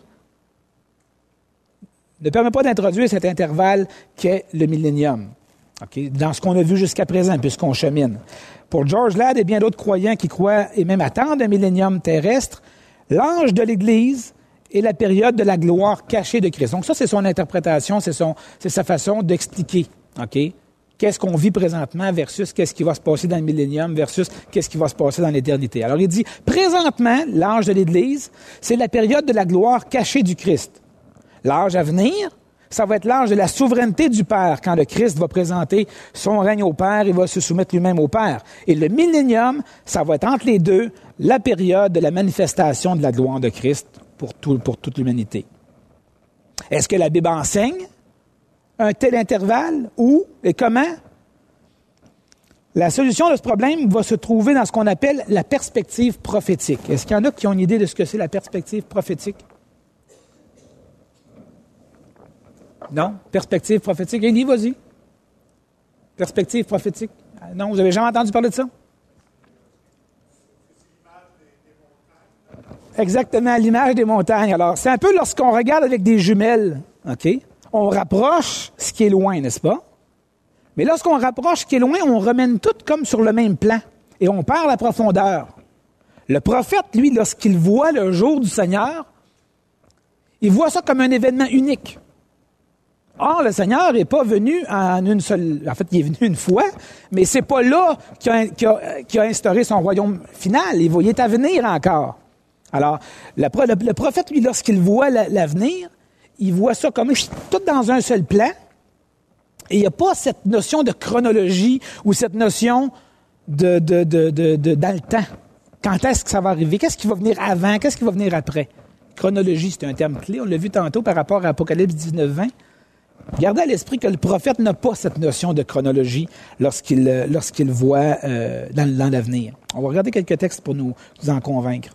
ne permet pas d'introduire cet intervalle qu'est le millénium, okay, dans ce qu'on a vu jusqu'à présent, puisqu'on chemine. Pour George Ladd et bien d'autres croyants qui croient et même attendent un millénium terrestre, l'ange de l'Église est la période de la gloire cachée de Christ. Donc ça, c'est son interprétation, c'est, son, c'est sa façon d'expliquer. Okay? Qu'est-ce qu'on vit présentement versus qu'est-ce qui va se passer dans le millénium versus qu'est-ce qui va se passer dans l'éternité. Alors il dit, présentement, l'ange de l'Église, c'est la période de la gloire cachée du Christ. L'âge à venir, ça va être l'âge de la souveraineté du Père, quand le Christ va présenter son règne au Père, il va se soumettre lui-même au Père. Et le millénium, ça va être entre les deux la période de la manifestation de la gloire de Christ pour, tout, pour toute l'humanité. Est-ce que la Bible enseigne un tel intervalle? Où et comment? La solution de ce problème va se trouver dans ce qu'on appelle la perspective prophétique. Est-ce qu'il y en a qui ont une idée de ce que c'est la perspective prophétique? Non? Perspective prophétique. Élie, vas-y. Perspective prophétique. Non, vous avez jamais entendu parler de ça? Exactement, l'image des montagnes. Alors, c'est un peu lorsqu'on regarde avec des jumelles, OK? On rapproche ce qui est loin, n'est-ce pas? Mais lorsqu'on rapproche ce qui est loin, on remène tout comme sur le même plan. Et on perd la profondeur. Le prophète, lui, lorsqu'il voit le jour du Seigneur, il voit ça comme un événement unique. Or, le Seigneur n'est pas venu en une seule... En fait, il est venu une fois, mais c'est pas là qu'il a, qu'il a, qu'il a instauré son royaume final. Il, va, il est à venir encore. Alors, le, le, le prophète, lui, lorsqu'il voit la, l'avenir, il voit ça comme tout dans un seul plan. Et il n'y a pas cette notion de chronologie ou cette notion de, de, de, de, de dans le temps. Quand est-ce que ça va arriver? Qu'est-ce qui va venir avant? Qu'est-ce qui va venir après? Chronologie, c'est un terme clé. On l'a vu tantôt par rapport à Apocalypse dix-neuf vingt. Gardez à l'esprit que le prophète n'a pas cette notion de chronologie lorsqu'il, lorsqu'il voit euh, dans, dans l'avenir. On va regarder quelques textes pour nous, nous en convaincre.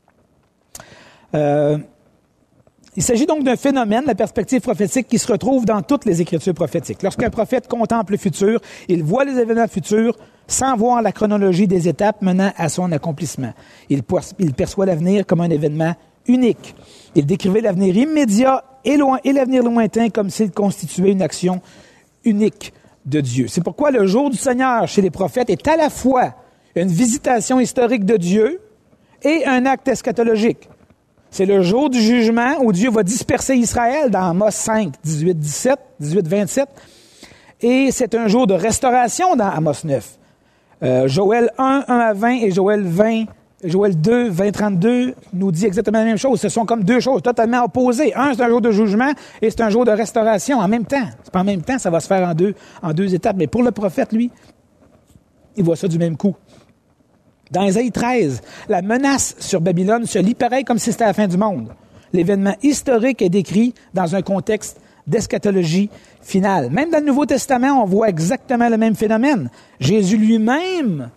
Euh, il s'agit donc d'un phénomène, la perspective prophétique, qui se retrouve dans toutes les Écritures prophétiques. Lorsqu'un prophète contemple le futur, il voit les événements futurs sans voir la chronologie des étapes menant à son accomplissement. Il, il perçoit l'avenir comme un événement unique. Il décrivait l'avenir immédiat et, loin, et l'avenir lointain comme s'il constituait une action unique de Dieu. C'est pourquoi le jour du Seigneur chez les prophètes est à la fois une visitation historique de Dieu et un acte eschatologique. C'est le jour du jugement où Dieu va disperser Israël dans Amos cinq, dix-huit, dix-sept, dix-huit, vingt-sept. Et c'est un jour de restauration dans Amos neuf. Euh, Joël un, un à vingt et Joël vingt, Joël deux, vingt, trente-deux nous dit exactement la même chose. Ce sont comme deux choses totalement opposées. Un, c'est un jour de jugement et c'est un jour de restauration en même temps. C'est pas en même temps, ça va se faire en deux, en deux étapes. Mais pour le prophète, lui, il voit ça du même coup. Dans Ésaïe treize, la menace sur Babylone se lit pareil comme si c'était la fin du monde. L'événement historique est décrit dans un contexte d'eschatologie finale. Même dans le Nouveau Testament, on voit exactement le même phénomène. Jésus lui-même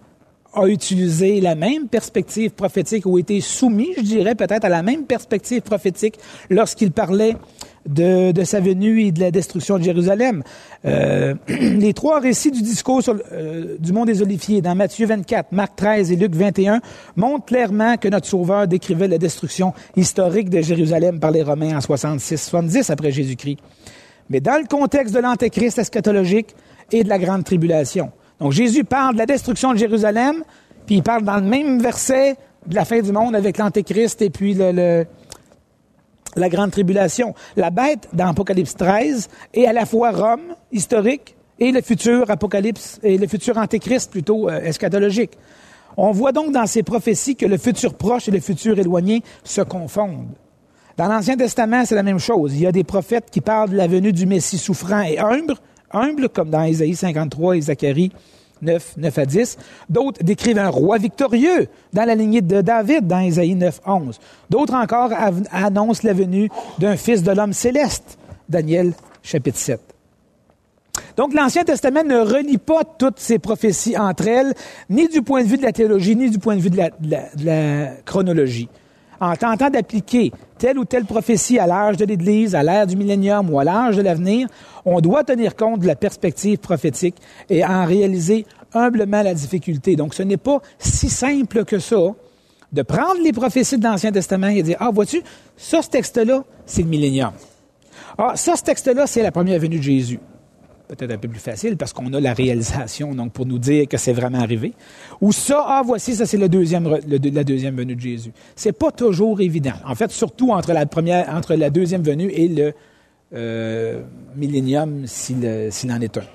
a utilisé la même perspective prophétique ou été soumis, je dirais, peut-être à la même perspective prophétique lorsqu'il parlait de, de sa venue et de la destruction de Jérusalem. Euh, les trois récits du discours sur, euh, du mont des Oliviers, dans Matthieu vingt-quatre, Marc treize et Luc vingt et un, montrent clairement que notre Sauveur décrivait la destruction historique de Jérusalem par les Romains en soixante-six soixante-dix après Jésus-Christ. Mais dans le contexte de l'Antéchrist eschatologique et de la grande tribulation. Donc, Jésus parle de la destruction de Jérusalem, puis il parle dans le même verset de la fin du monde avec l'Antéchrist et puis le, le, la grande tribulation. La bête, dans Apocalypse treize, est à la fois Rome, historique, et le futur Apocalypse, et le futur Antéchrist, plutôt euh, eschatologique. On voit donc dans ces prophéties que le futur proche et le futur éloigné se confondent. Dans l'Ancien Testament, c'est la même chose. Il y a des prophètes qui parlent de la venue du Messie souffrant et humble, humble, comme dans Ésaïe cinquante-trois et Zacharie neuf, neuf à dix. D'autres décrivent un roi victorieux dans la lignée de David, dans Ésaïe neuf, onze. D'autres encore annoncent la venue d'un fils de l'homme céleste, Daniel chapitre sept. Donc, l'Ancien Testament ne relie pas toutes ces prophéties entre elles, ni du point de vue de la théologie, ni du point de vue de la, de la, de la chronologie. En tentant d'appliquer telle ou telle prophétie à l'âge de l'Église, à l'ère du millénium ou à l'âge de l'avenir, on doit tenir compte de la perspective prophétique et en réaliser humblement la difficulté. Donc, ce n'est pas si simple que ça de prendre les prophéties de l'Ancien Testament et de dire « Ah, vois-tu, ça, ce texte-là, c'est le millénium. Ah, ça, ce texte-là, c'est la première venue de Jésus. » Peut-être un peu plus facile parce qu'on a la réalisation, donc pour nous dire que c'est vraiment arrivé. Ou ça, ah, voici, ça c'est le deuxième, le, la deuxième venue de Jésus. C'est pas toujours évident. En fait, surtout entre la première, entre la deuxième venue et le euh, millénium, s'il, s'il en est un.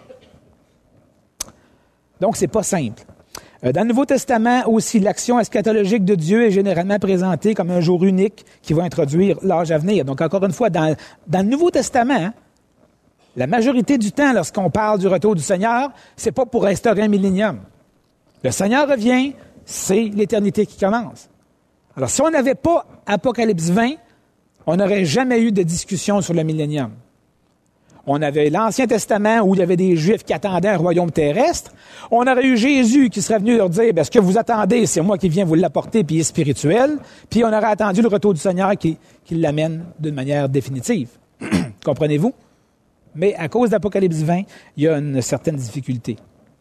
Donc, c'est pas simple. Dans le Nouveau Testament aussi, l'action eschatologique de Dieu est généralement présentée comme un jour unique qui va introduire l'âge à venir. Donc, encore une fois, dans, dans le Nouveau Testament, la majorité du temps, lorsqu'on parle du retour du Seigneur, c'est pas pour restaurer un millénium. Le Seigneur revient, c'est l'éternité qui commence. Alors, si on n'avait pas Apocalypse vingt, on n'aurait jamais eu de discussion sur le millénium. On avait l'Ancien Testament où il y avait des Juifs qui attendaient un royaume terrestre. On aurait eu Jésus qui serait venu leur dire, ben, ce que vous attendez, c'est moi qui viens vous l'apporter, puis il est spirituel. Puis on aurait attendu le retour du Seigneur qui, qui l'amène d'une manière définitive. Comprenez-vous? Mais à cause d'Apocalypse vingt, il y a une certaine difficulté.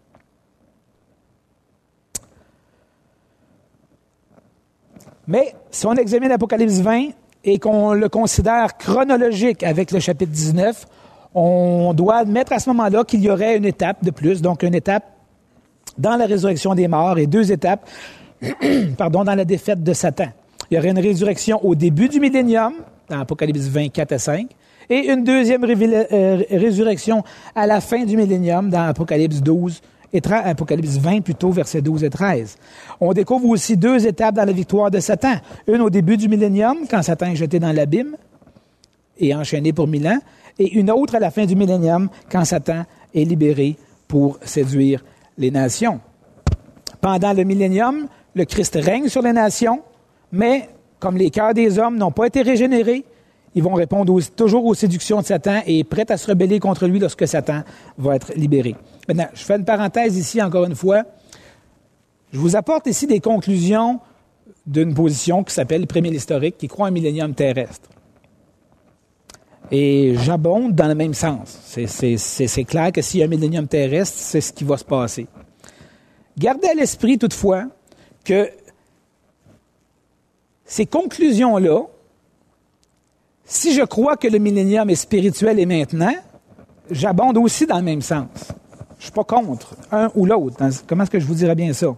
Mais si on examine Apocalypse vingt et qu'on le considère chronologique avec le chapitre dix-neuf, on doit admettre à ce moment-là qu'il y aurait une étape de plus, donc une étape dans la résurrection des morts et deux étapes pardon, dans la défaite de Satan. Il y aurait une résurrection au début du millénium, dans Apocalypse vingt, quatre à cinq, et une deuxième révéla- euh, résurrection à la fin du millénium dans Apocalypse douze et treize, Apocalypse vingt plutôt, versets douze et treize. On découvre aussi deux étapes dans la victoire de Satan. Une au début du millénium, quand Satan est jeté dans l'abîme et enchaîné pour mille ans, et une autre à la fin du millénium, quand Satan est libéré pour séduire les nations. Pendant le millénium, le Christ règne sur les nations, mais comme les cœurs des hommes n'ont pas été régénérés, ils vont répondre aux, toujours aux séductions de Satan et prêts à se rebeller contre lui lorsque Satan va être libéré. Maintenant, je fais une parenthèse ici, encore une fois. Je vous apporte ici des conclusions d'une position qui s'appelle prémille historique, qui croit un millénium terrestre. Et j'abonde dans le même sens. C'est, c'est, c'est, c'est clair que s'il y a un millénium terrestre, c'est ce qui va se passer. Gardez à l'esprit, toutefois, que ces conclusions-là, si je crois que le millénium est spirituel et maintenant, j'abonde aussi dans le même sens. Je ne suis pas contre un ou l'autre. Comment est-ce que je vous dirais bien ça?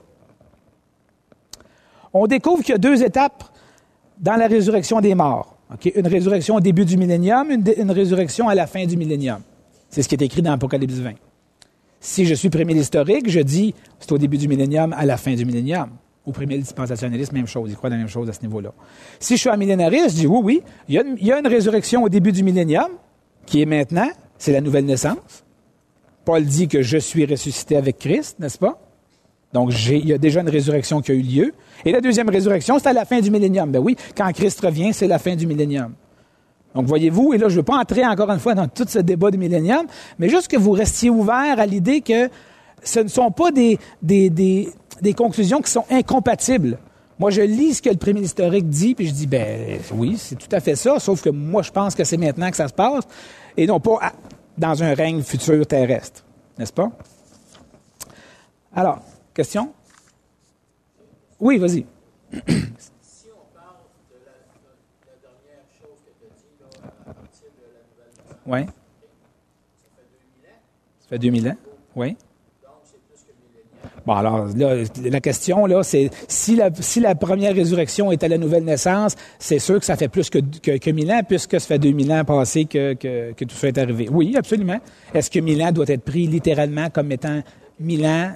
On découvre qu'il y a deux étapes dans la résurrection des morts. Okay? Une résurrection au début du millénium, une, une résurrection à la fin du millénium. C'est ce qui est écrit dans Apocalypse vingt. Si je suis prémille historique, je dis c'est au début du millénium, à la fin du millénium. Ou prémille dispensationaliste, même chose. Ils croient la même chose à ce niveau-là. Si je suis un millénariste, je dis oui, oui, il y a une, il y a une résurrection au début du millénium, qui est maintenant, c'est la nouvelle naissance. Paul dit que je suis ressuscité avec Christ, n'est-ce pas? Donc, j'ai, il y a déjà une résurrection qui a eu lieu. Et la deuxième résurrection, c'est à la fin du millénium. Ben oui, quand Christ revient, c'est la fin du millénium. Donc, voyez-vous, et là, je ne veux pas entrer encore une fois dans tout ce débat du millénium, mais juste que vous restiez ouverts à l'idée que ce ne sont pas des, des, des, des conclusions qui sont incompatibles. Moi, je lis ce que le premier historique dit, puis je dis, ben oui, c'est tout à fait ça, sauf que moi, je pense que c'est maintenant que ça se passe, et non pas à, dans un règne futur terrestre. N'est-ce pas? Alors, question? Oui, vas-y. Si on parle de la, de la dernière chose que tu as dit, là, à partir de la nouvelle naissance, oui. ça fait deux mille ans? Ça fait deux mille ans, oui. Donc, c'est plus que millénaire. Bon, alors, là, la question, là, c'est si la, si la première résurrection est à la nouvelle naissance, c'est sûr que ça fait plus que, que, que mille ans, puisque ça fait deux mille ans passés que, que, que tout ça est arrivé. Oui, absolument. Est-ce que mille ans doit être pris littéralement comme étant mille ans?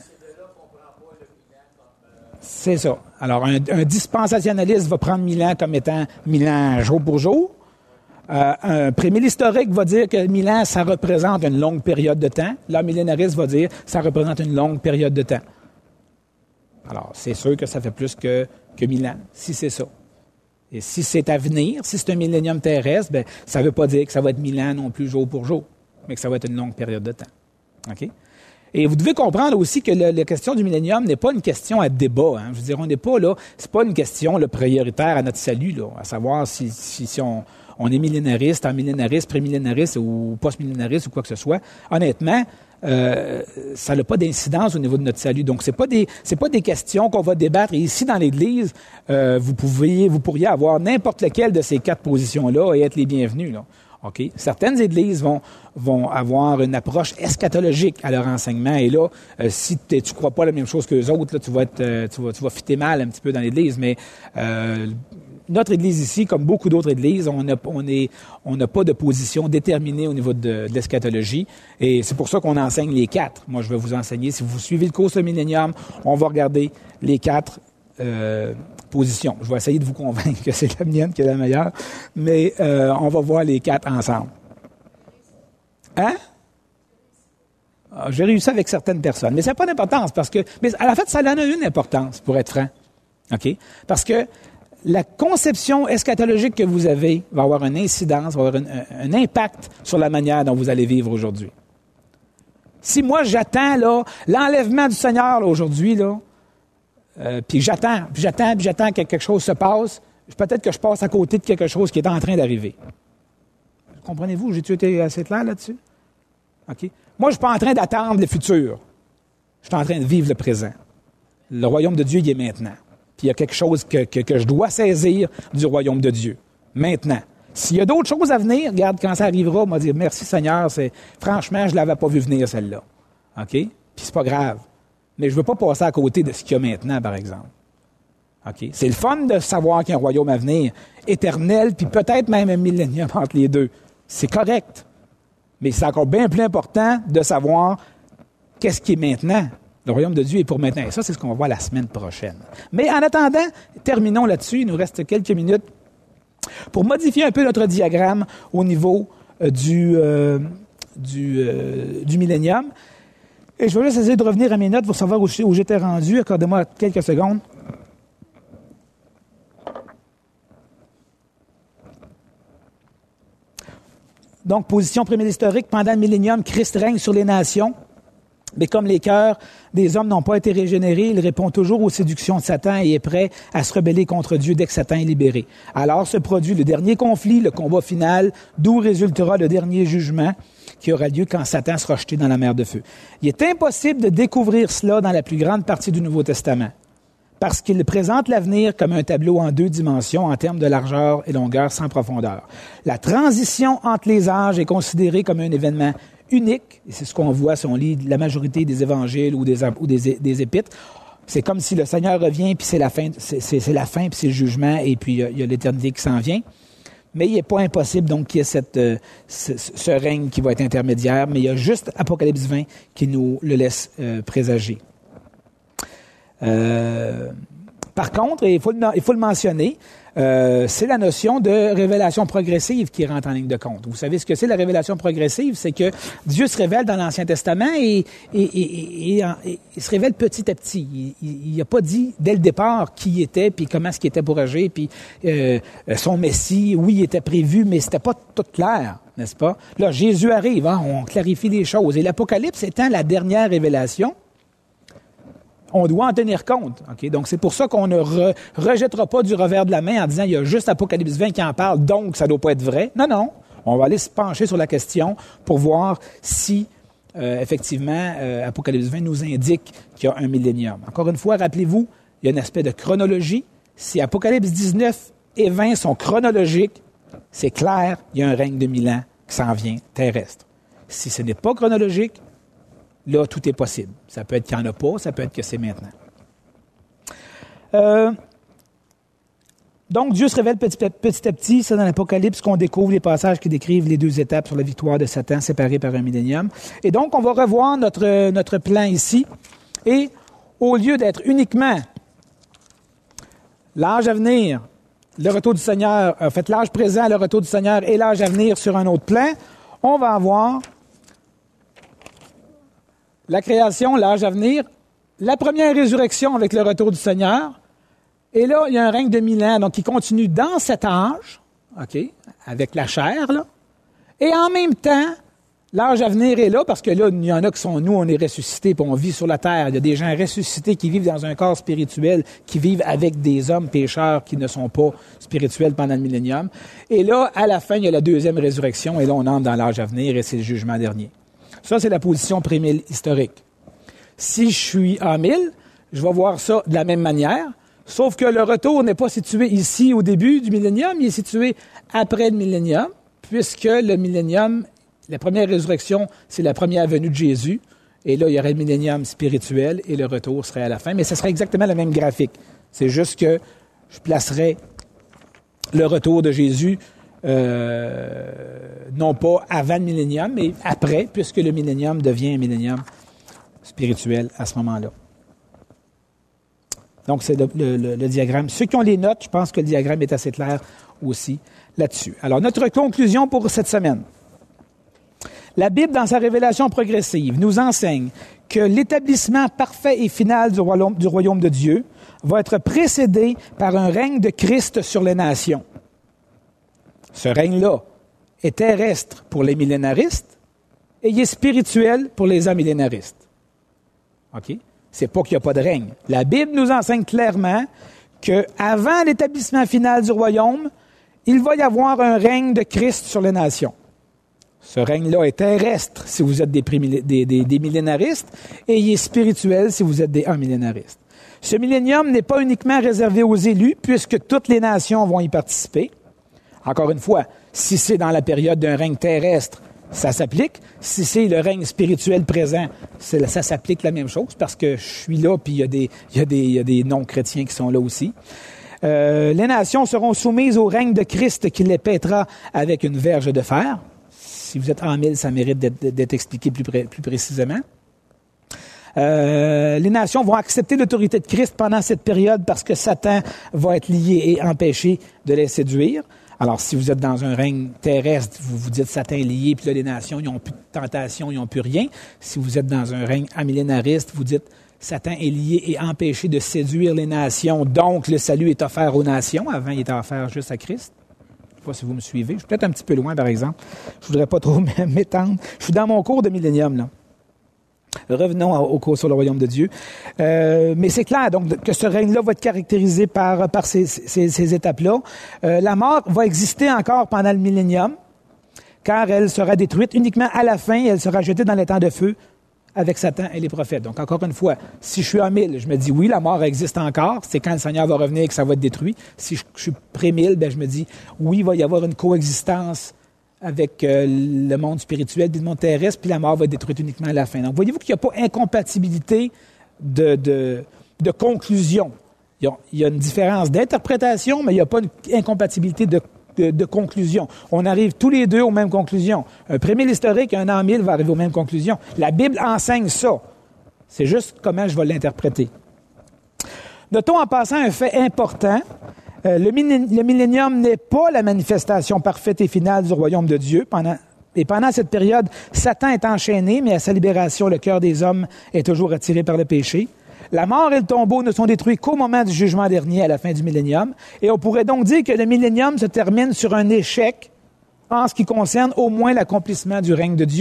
C'est ça. Alors, un, un dispensationaliste va prendre mille ans comme étant mille ans jour pour jour. Euh, un prémille historique va dire que mille ans, ça représente une longue période de temps. L'homme millénariste va dire que ça représente une longue période de temps. Alors, c'est sûr que ça fait plus que, que mille ans, si c'est ça. Et si c'est à venir, si c'est un millénium terrestre, ben, ça ne veut pas dire que ça va être mille ans non plus jour pour jour, mais que ça va être une longue période de temps. OK? Et vous devez comprendre aussi que le, la question du millénium n'est pas une question à débat. Hein. Je veux dire, on n'est pas là, c'est pas une question là, prioritaire à notre salut, là, à savoir si, si, si on, on est millénariste, en millénariste, prémillénariste ou post-millénariste ou quoi que ce soit. Honnêtement, euh, ça n'a pas d'incidence au niveau de notre salut. Donc, c'est pas des, c'est pas des questions qu'on va débattre. Et ici, dans l'Église, euh, vous pouvez, vous pourriez avoir n'importe lequel de ces quatre positions-là et être les bienvenus, là. OK? Certaines églises vont, vont avoir une approche eschatologique à leur enseignement. Et là, euh, si tu ne crois pas la même chose que les autres, là, tu vas être, euh, tu vas, tu vas fitter mal un petit peu dans l'église. Mais euh, notre église ici, comme beaucoup d'autres églises, on n'a on est, on n'a pas de position déterminée au niveau de, de l'eschatologie. Et c'est pour ça qu'on enseigne les quatre. Moi, je vais vous enseigner. Si vous suivez le cours sur le millénium, on va regarder les quatre Euh, position. Je vais essayer de vous convaincre que c'est la mienne qui est la meilleure, mais euh, on va voir les quatre ensemble. Hein? Ah, j'ai réussi avec certaines personnes, mais ça n'a pas d'importance parce que, mais en fait, ça en a une importance, pour être franc. OK? Parce que la conception eschatologique que vous avez va avoir une incidence, va avoir un, un impact sur la manière dont vous allez vivre aujourd'hui. Si moi, j'attends là l'enlèvement du Seigneur là, aujourd'hui, là, Euh, puis j'attends, puis j'attends, puis j'attends que quelque chose se passe. Peut-être que je passe à côté de quelque chose qui est en train d'arriver. Comprenez-vous? J'ai-tu été assez clair là-dessus? OK? Moi, je ne suis pas en train d'attendre le futur. Je suis en train de vivre le présent. Le royaume de Dieu, il est maintenant. Puis il y a quelque chose que, que, que je dois saisir du royaume de Dieu. Maintenant. S'il y a d'autres choses à venir, regarde, quand ça arrivera, on va dire, merci Seigneur, c'est, franchement, je ne l'avais pas vu venir, celle-là. OK? Puis c'est pas grave. Mais je ne veux pas passer à côté de ce qu'il y a maintenant, par exemple. OK? C'est le fun de savoir qu'il y a un royaume à venir, éternel, puis peut-être même un millénium entre les deux. C'est correct. Mais c'est encore bien plus important de savoir qu'est-ce qui est maintenant. Le royaume de Dieu est pour maintenant. Et ça, c'est ce qu'on va voir la semaine prochaine. Mais en attendant, terminons là-dessus. Il nous reste quelques minutes pour modifier un peu notre diagramme au niveau euh, du, euh, du, euh, du millénium. Et je vais juste essayer de revenir à mes notes pour savoir où, où j'étais rendu. Accordez-moi quelques secondes. Donc, position prémille historique, pendant le millénium, Christ règne sur les nations. Mais comme les cœurs des hommes n'ont pas été régénérés, il répond toujours aux séductions de Satan et est prêt à se rebeller contre Dieu dès que Satan est libéré. Alors se produit le dernier conflit, le combat final, d'où résultera le dernier jugement qui aura lieu quand Satan sera jeté dans la mer de feu. Il est impossible de découvrir cela dans la plus grande partie du Nouveau Testament, parce qu'il présente l'avenir comme un tableau en deux dimensions en termes de largeur et longueur sans profondeur. La transition entre les âges est considérée comme un événement unique, et c'est ce qu'on voit si on lit la majorité des évangiles ou des, ou des, des épîtres. C'est comme si le Seigneur revient, puis c'est la fin, c'est, c'est, c'est la fin, puis c'est le jugement, et puis il y a l'éternité qui s'en vient. Mais il n'est pas impossible donc qu'il y ait cette, euh, ce, ce règne qui va être intermédiaire, mais il y a juste Apocalypse vingt qui nous le laisse euh, présager. Euh, par contre, et il faut le, il faut le mentionner, euh, c'est la notion de révélation progressive qui rentre en ligne de compte. Vous savez ce que c'est la révélation progressive? C'est que Dieu se révèle dans l'Ancien Testament et, et, et, et, et, et il se révèle petit à petit. Il n'a pas dit dès le départ qui il était, puis comment ce qu'il était pour agir, puis euh, son Messie, oui, il était prévu, mais c'était pas tout clair, n'est-ce pas? Là, Jésus arrive, hein, on clarifie les choses. Et l'Apocalypse étant la dernière révélation, On doit en tenir compte. Okay? Donc, c'est pour ça qu'on ne re- rejettera pas du revers de la main en disant il y a juste Apocalypse vingt qui en parle, donc ça ne doit pas être vrai. Non, non. On va aller se pencher sur la question pour voir si, euh, effectivement, euh, Apocalypse vingt nous indique qu'il y a un millénium. Encore une fois, rappelez-vous, il y a un aspect de chronologie. Si Apocalypse dix-neuf et vingt sont chronologiques, c'est clair, il y a un règne de mille ans qui s'en vient terrestre. Si ce n'est pas chronologique, là, tout est possible. Ça peut être qu'il n'y en a pas, ça peut être que c'est maintenant. Euh, donc, Dieu se révèle petit, petit à petit. C'est dans l'Apocalypse qu'on découvre les passages qui décrivent les deux étapes sur la victoire de Satan séparée par un millénium. Et donc, on va revoir notre, notre plan ici. Et au lieu d'être uniquement l'âge à venir, le retour du Seigneur, en fait, l'âge présent, le retour du Seigneur et l'âge à venir sur un autre plan, on va avoir la création, l'âge à venir, la première résurrection avec le retour du Seigneur, et là, il y a un règne de mille ans, donc qui continue dans cet âge, OK, avec la chair, là, et en même temps, l'âge à venir est là, parce que là, il y en a qui sont, nous, on est ressuscités, puis on vit sur la terre. Il y a des gens ressuscités qui vivent dans un corps spirituel, qui vivent avec des hommes pécheurs qui ne sont pas spirituels pendant le millénium. Et là, à la fin, il y a la deuxième résurrection, et là, on entre dans l'âge à venir, et c'est le jugement dernier. Ça, c'est la position pré-mille historique. Si je suis en mille, je vais voir ça de la même manière, sauf que le retour n'est pas situé ici au début du millénium, il est situé après le millénium, puisque le millénium, la première résurrection, c'est la première venue de Jésus, et là, il y aurait le millénium spirituel, et le retour serait à la fin, mais ce serait exactement le même graphique. C'est juste que je placerais le retour de Jésus Euh, non pas avant le millénium, mais après, puisque le millénium devient un millénium spirituel à ce moment-là. Donc, c'est le, le, le diagramme. Ceux qui ont les notes, je pense que le diagramme est assez clair aussi là-dessus. Alors, notre conclusion pour cette semaine. La Bible, dans sa révélation progressive, nous enseigne que l'établissement parfait et final du royaume, du royaume de Dieu va être précédé par un règne de Christ sur les nations. Ce règne-là est terrestre pour les millénaristes et il est spirituel pour les amillénaristes. OK? C'est pas qu'il n'y a pas de règne. La Bible nous enseigne clairement qu'avant l'établissement final du royaume, il va y avoir un règne de Christ sur les nations. Ce règne-là est terrestre si vous êtes des, des, des, des millénaristes et il est spirituel si vous êtes des amillénaristes. Ce millénium n'est pas uniquement réservé aux élus puisque toutes les nations vont y participer. Encore une fois, si c'est dans la période d'un règne terrestre, ça s'applique. Si c'est le règne spirituel présent, c'est, ça s'applique la même chose parce que je suis là puis il y a des, il y a des, il y a des non-chrétiens qui sont là aussi. Euh, les nations seront soumises au règne de Christ qui les paîtra avec une verge de fer. Si vous êtes en mille, ça mérite d'être, d'être expliqué plus, pré, plus précisément. Euh, les nations vont accepter l'autorité de Christ pendant cette période parce que Satan va être lié et empêché de les séduire. Alors, si vous êtes dans un règne terrestre, vous vous dites Satan est lié, puis là, les nations, ils n'ont plus de tentation, ils n'ont plus rien. Si vous êtes dans un règne amillénariste, vous dites Satan est lié et empêché de séduire les nations, donc le salut est offert aux nations. Avant, il était offert juste à Christ. Je ne sais pas si vous me suivez. Je suis peut-être un petit peu loin, par exemple. Je ne voudrais pas trop m'étendre. Je suis dans mon cours de millénium, là. Revenons au cours sur le royaume de Dieu. Euh, mais c'est clair donc que ce règne-là va être caractérisé par, par ces, ces, ces étapes-là. Euh, la mort va exister encore pendant le millénium, car elle sera détruite uniquement à la fin et elle sera jetée dans les temps de feu avec Satan et les prophètes. Donc, encore une fois, si je suis en mille, je me dis oui, la mort existe encore. C'est quand le Seigneur va revenir que ça va être détruit. Si je, je suis pré-mille, ben, je me dis oui, il va y avoir une coexistence avec euh, le monde spirituel, puis le monde terrestre, puis la mort va être détruite uniquement à la fin. Donc, voyez-vous qu'il n'y a pas incompatibilité de, de, de conclusion. Il y, a, il y a une différence d'interprétation, mais il n'y a pas une incompatibilité de, de, de conclusion. On arrive tous les deux aux mêmes conclusions. Un pré-mille historique et un an mille va arriver aux mêmes conclusions. La Bible enseigne ça. C'est juste comment je vais l'interpréter. Notons en passant un fait important. Euh, le, le millénium n'est pas la manifestation parfaite et finale du royaume de Dieu. Pendant, et pendant cette période, Satan est enchaîné, mais à sa libération, le cœur des hommes est toujours attiré par le péché. La mort et le tombeau ne sont détruits qu'au moment du jugement dernier, à la fin du millénium. Et on pourrait donc dire que le millénium se termine sur un échec en ce qui concerne au moins l'accomplissement du règne de Dieu.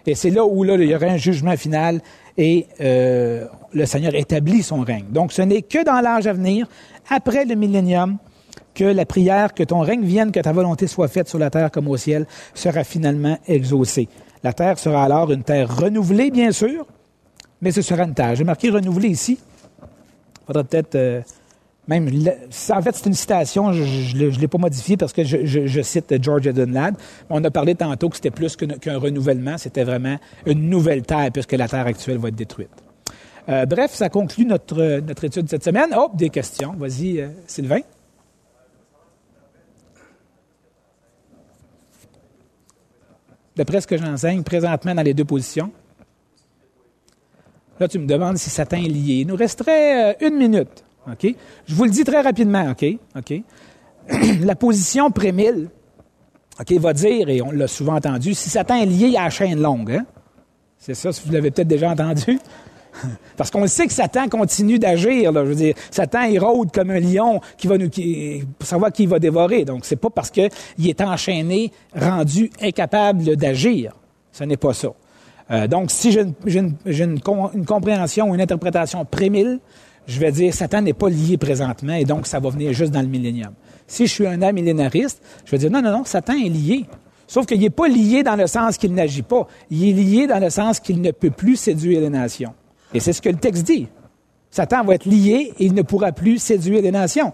Et c'est là où là, il y aura un jugement final et euh, le Seigneur établit son règne. Donc, ce n'est que dans l'âge à venir, après le millénium, que la prière, que ton règne vienne, que ta volonté soit faite sur la terre comme au ciel, sera finalement exaucée. La terre sera alors une terre renouvelée, bien sûr, mais ce sera une terre. J'ai marqué renouvelée ici. Il faudra peut-être... Euh, même, en fait, c'est une citation, je ne l'ai pas modifiée parce que je, je, je cite George Edenn Ladd. On a parlé tantôt que c'était plus qu'un, qu'un renouvellement, c'était vraiment une nouvelle terre puisque la terre actuelle va être détruite. Euh, bref, ça conclut notre, notre étude de cette semaine. Oh, des questions. Vas-y, euh, Sylvain. D'après ce que j'enseigne présentement dans les deux positions. Là, tu me demandes si Satan est lié. Il nous resterait euh, une minute. OK? Je vous le dis très rapidement, OK? OK? La position pré-mille, OK, va dire, et on l'a souvent entendu, si Satan est lié à la chaîne longue, hein? C'est ça, si vous l'avez peut-être déjà entendu. Parce qu'on sait que Satan continue d'agir, là. Je veux dire, Satan, il rôde comme un lion qui va nous, qui, pour savoir qui il va dévorer. Donc, c'est pas parce qu'il est enchaîné, rendu incapable d'agir. Ce n'est pas ça. Euh, donc, si j'ai, une, j'ai, une, j'ai une, une compréhension ou une interprétation pré-mille, je vais dire, Satan n'est pas lié présentement et donc ça va venir juste dans le millénium. Si je suis un amillénariste, je vais dire, non, non, non, Satan est lié. Sauf qu'il n'est pas lié dans le sens qu'il n'agit pas. Il est lié dans le sens qu'il ne peut plus séduire les nations. Et c'est ce que le texte dit. Satan va être lié et il ne pourra plus séduire les nations.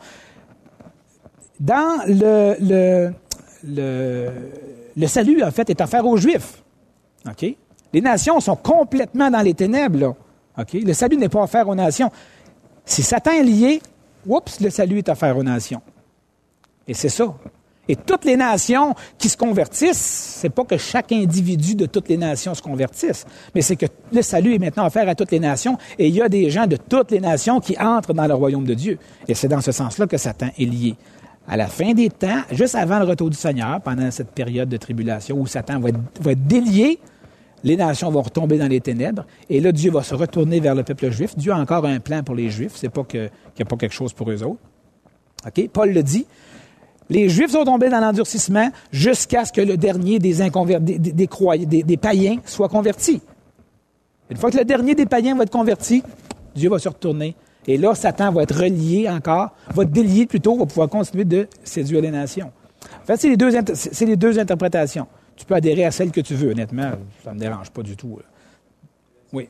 Dans le, le, le, le salut, en fait, est offert aux Juifs. OK? Les nations sont complètement dans les ténèbres, là. OK? Le salut n'est pas offert aux nations. Si Satan est lié, oups, le salut est offert aux nations. Et c'est ça. Et toutes les nations qui se convertissent, c'est pas que chaque individu de toutes les nations se convertisse, mais c'est que le salut est maintenant offert à toutes les nations et il y a des gens de toutes les nations qui entrent dans le royaume de Dieu. Et c'est dans ce sens-là que Satan est lié. À la fin des temps, juste avant le retour du Seigneur, pendant cette période de tribulation où Satan va être, va être délié, les nations vont retomber dans les ténèbres, et là, Dieu va se retourner vers le peuple juif. Dieu a encore un plan pour les Juifs, c'est pas que, qu'il n'y a pas quelque chose pour eux autres. OK? Paul le dit, les Juifs sont tombés dans l'endurcissement jusqu'à ce que le dernier des, inconver- des, des, des, croyants, des, des païens soit converti. Une fois que le dernier des païens va être converti, Dieu va se retourner, et là, Satan va être relié encore, va être délié plutôt, va pouvoir continuer de séduire les nations. En fait, c'est les deux, inter- c'est les deux interprétations. Tu peux adhérer à celle que tu veux, honnêtement. Ça ne me dérange pas du tout. Oui.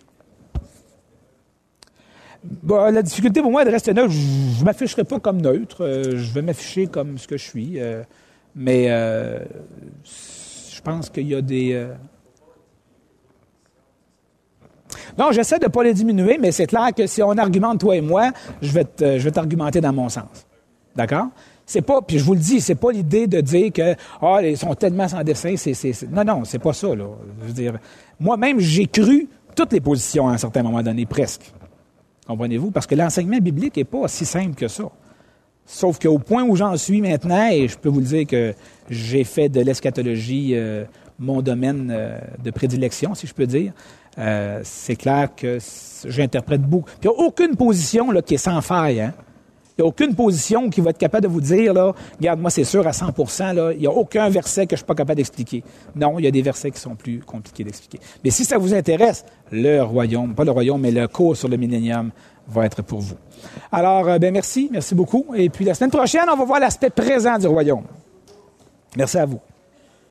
Bon, la difficulté pour moi de rester neutre, je ne m'afficherai pas comme neutre. Euh, je vais m'afficher comme ce que je suis. Euh, mais euh, je pense qu'il y a des... Euh... Non, j'essaie de ne pas les diminuer, mais c'est clair que si on argumente, toi et moi, je vais, te, je vais t'argumenter dans mon sens. D'accord? C'est pas, puis je vous le dis, c'est pas l'idée de dire que ah, ils sont tellement sans dessin, c'est, c'est, c'est... Non, non, c'est pas ça, là. Je veux dire, moi-même, j'ai cru toutes les positions à un certain moment donné, presque. Comprenez-vous? Parce que l'enseignement biblique n'est pas si simple que ça. Sauf qu'au point où j'en suis maintenant, et je peux vous le dire que j'ai fait de l'eschatologie euh, mon domaine euh, de prédilection, si je peux dire, euh, c'est clair que j'interprète beaucoup. Puis il n'y a aucune position là, qui est sans faille, hein? Il n'y a aucune position qui va être capable de vous dire, là, regarde, moi, c'est sûr à cent pour cent, là, il n'y a aucun verset que je ne suis pas capable d'expliquer. Non, il y a des versets qui sont plus compliqués d'expliquer. Mais si ça vous intéresse, le royaume, pas le royaume, mais le cours sur le millénium va être pour vous. Alors, euh, ben merci, merci beaucoup. Et puis la semaine prochaine, on va voir l'aspect présent du royaume. Merci à vous.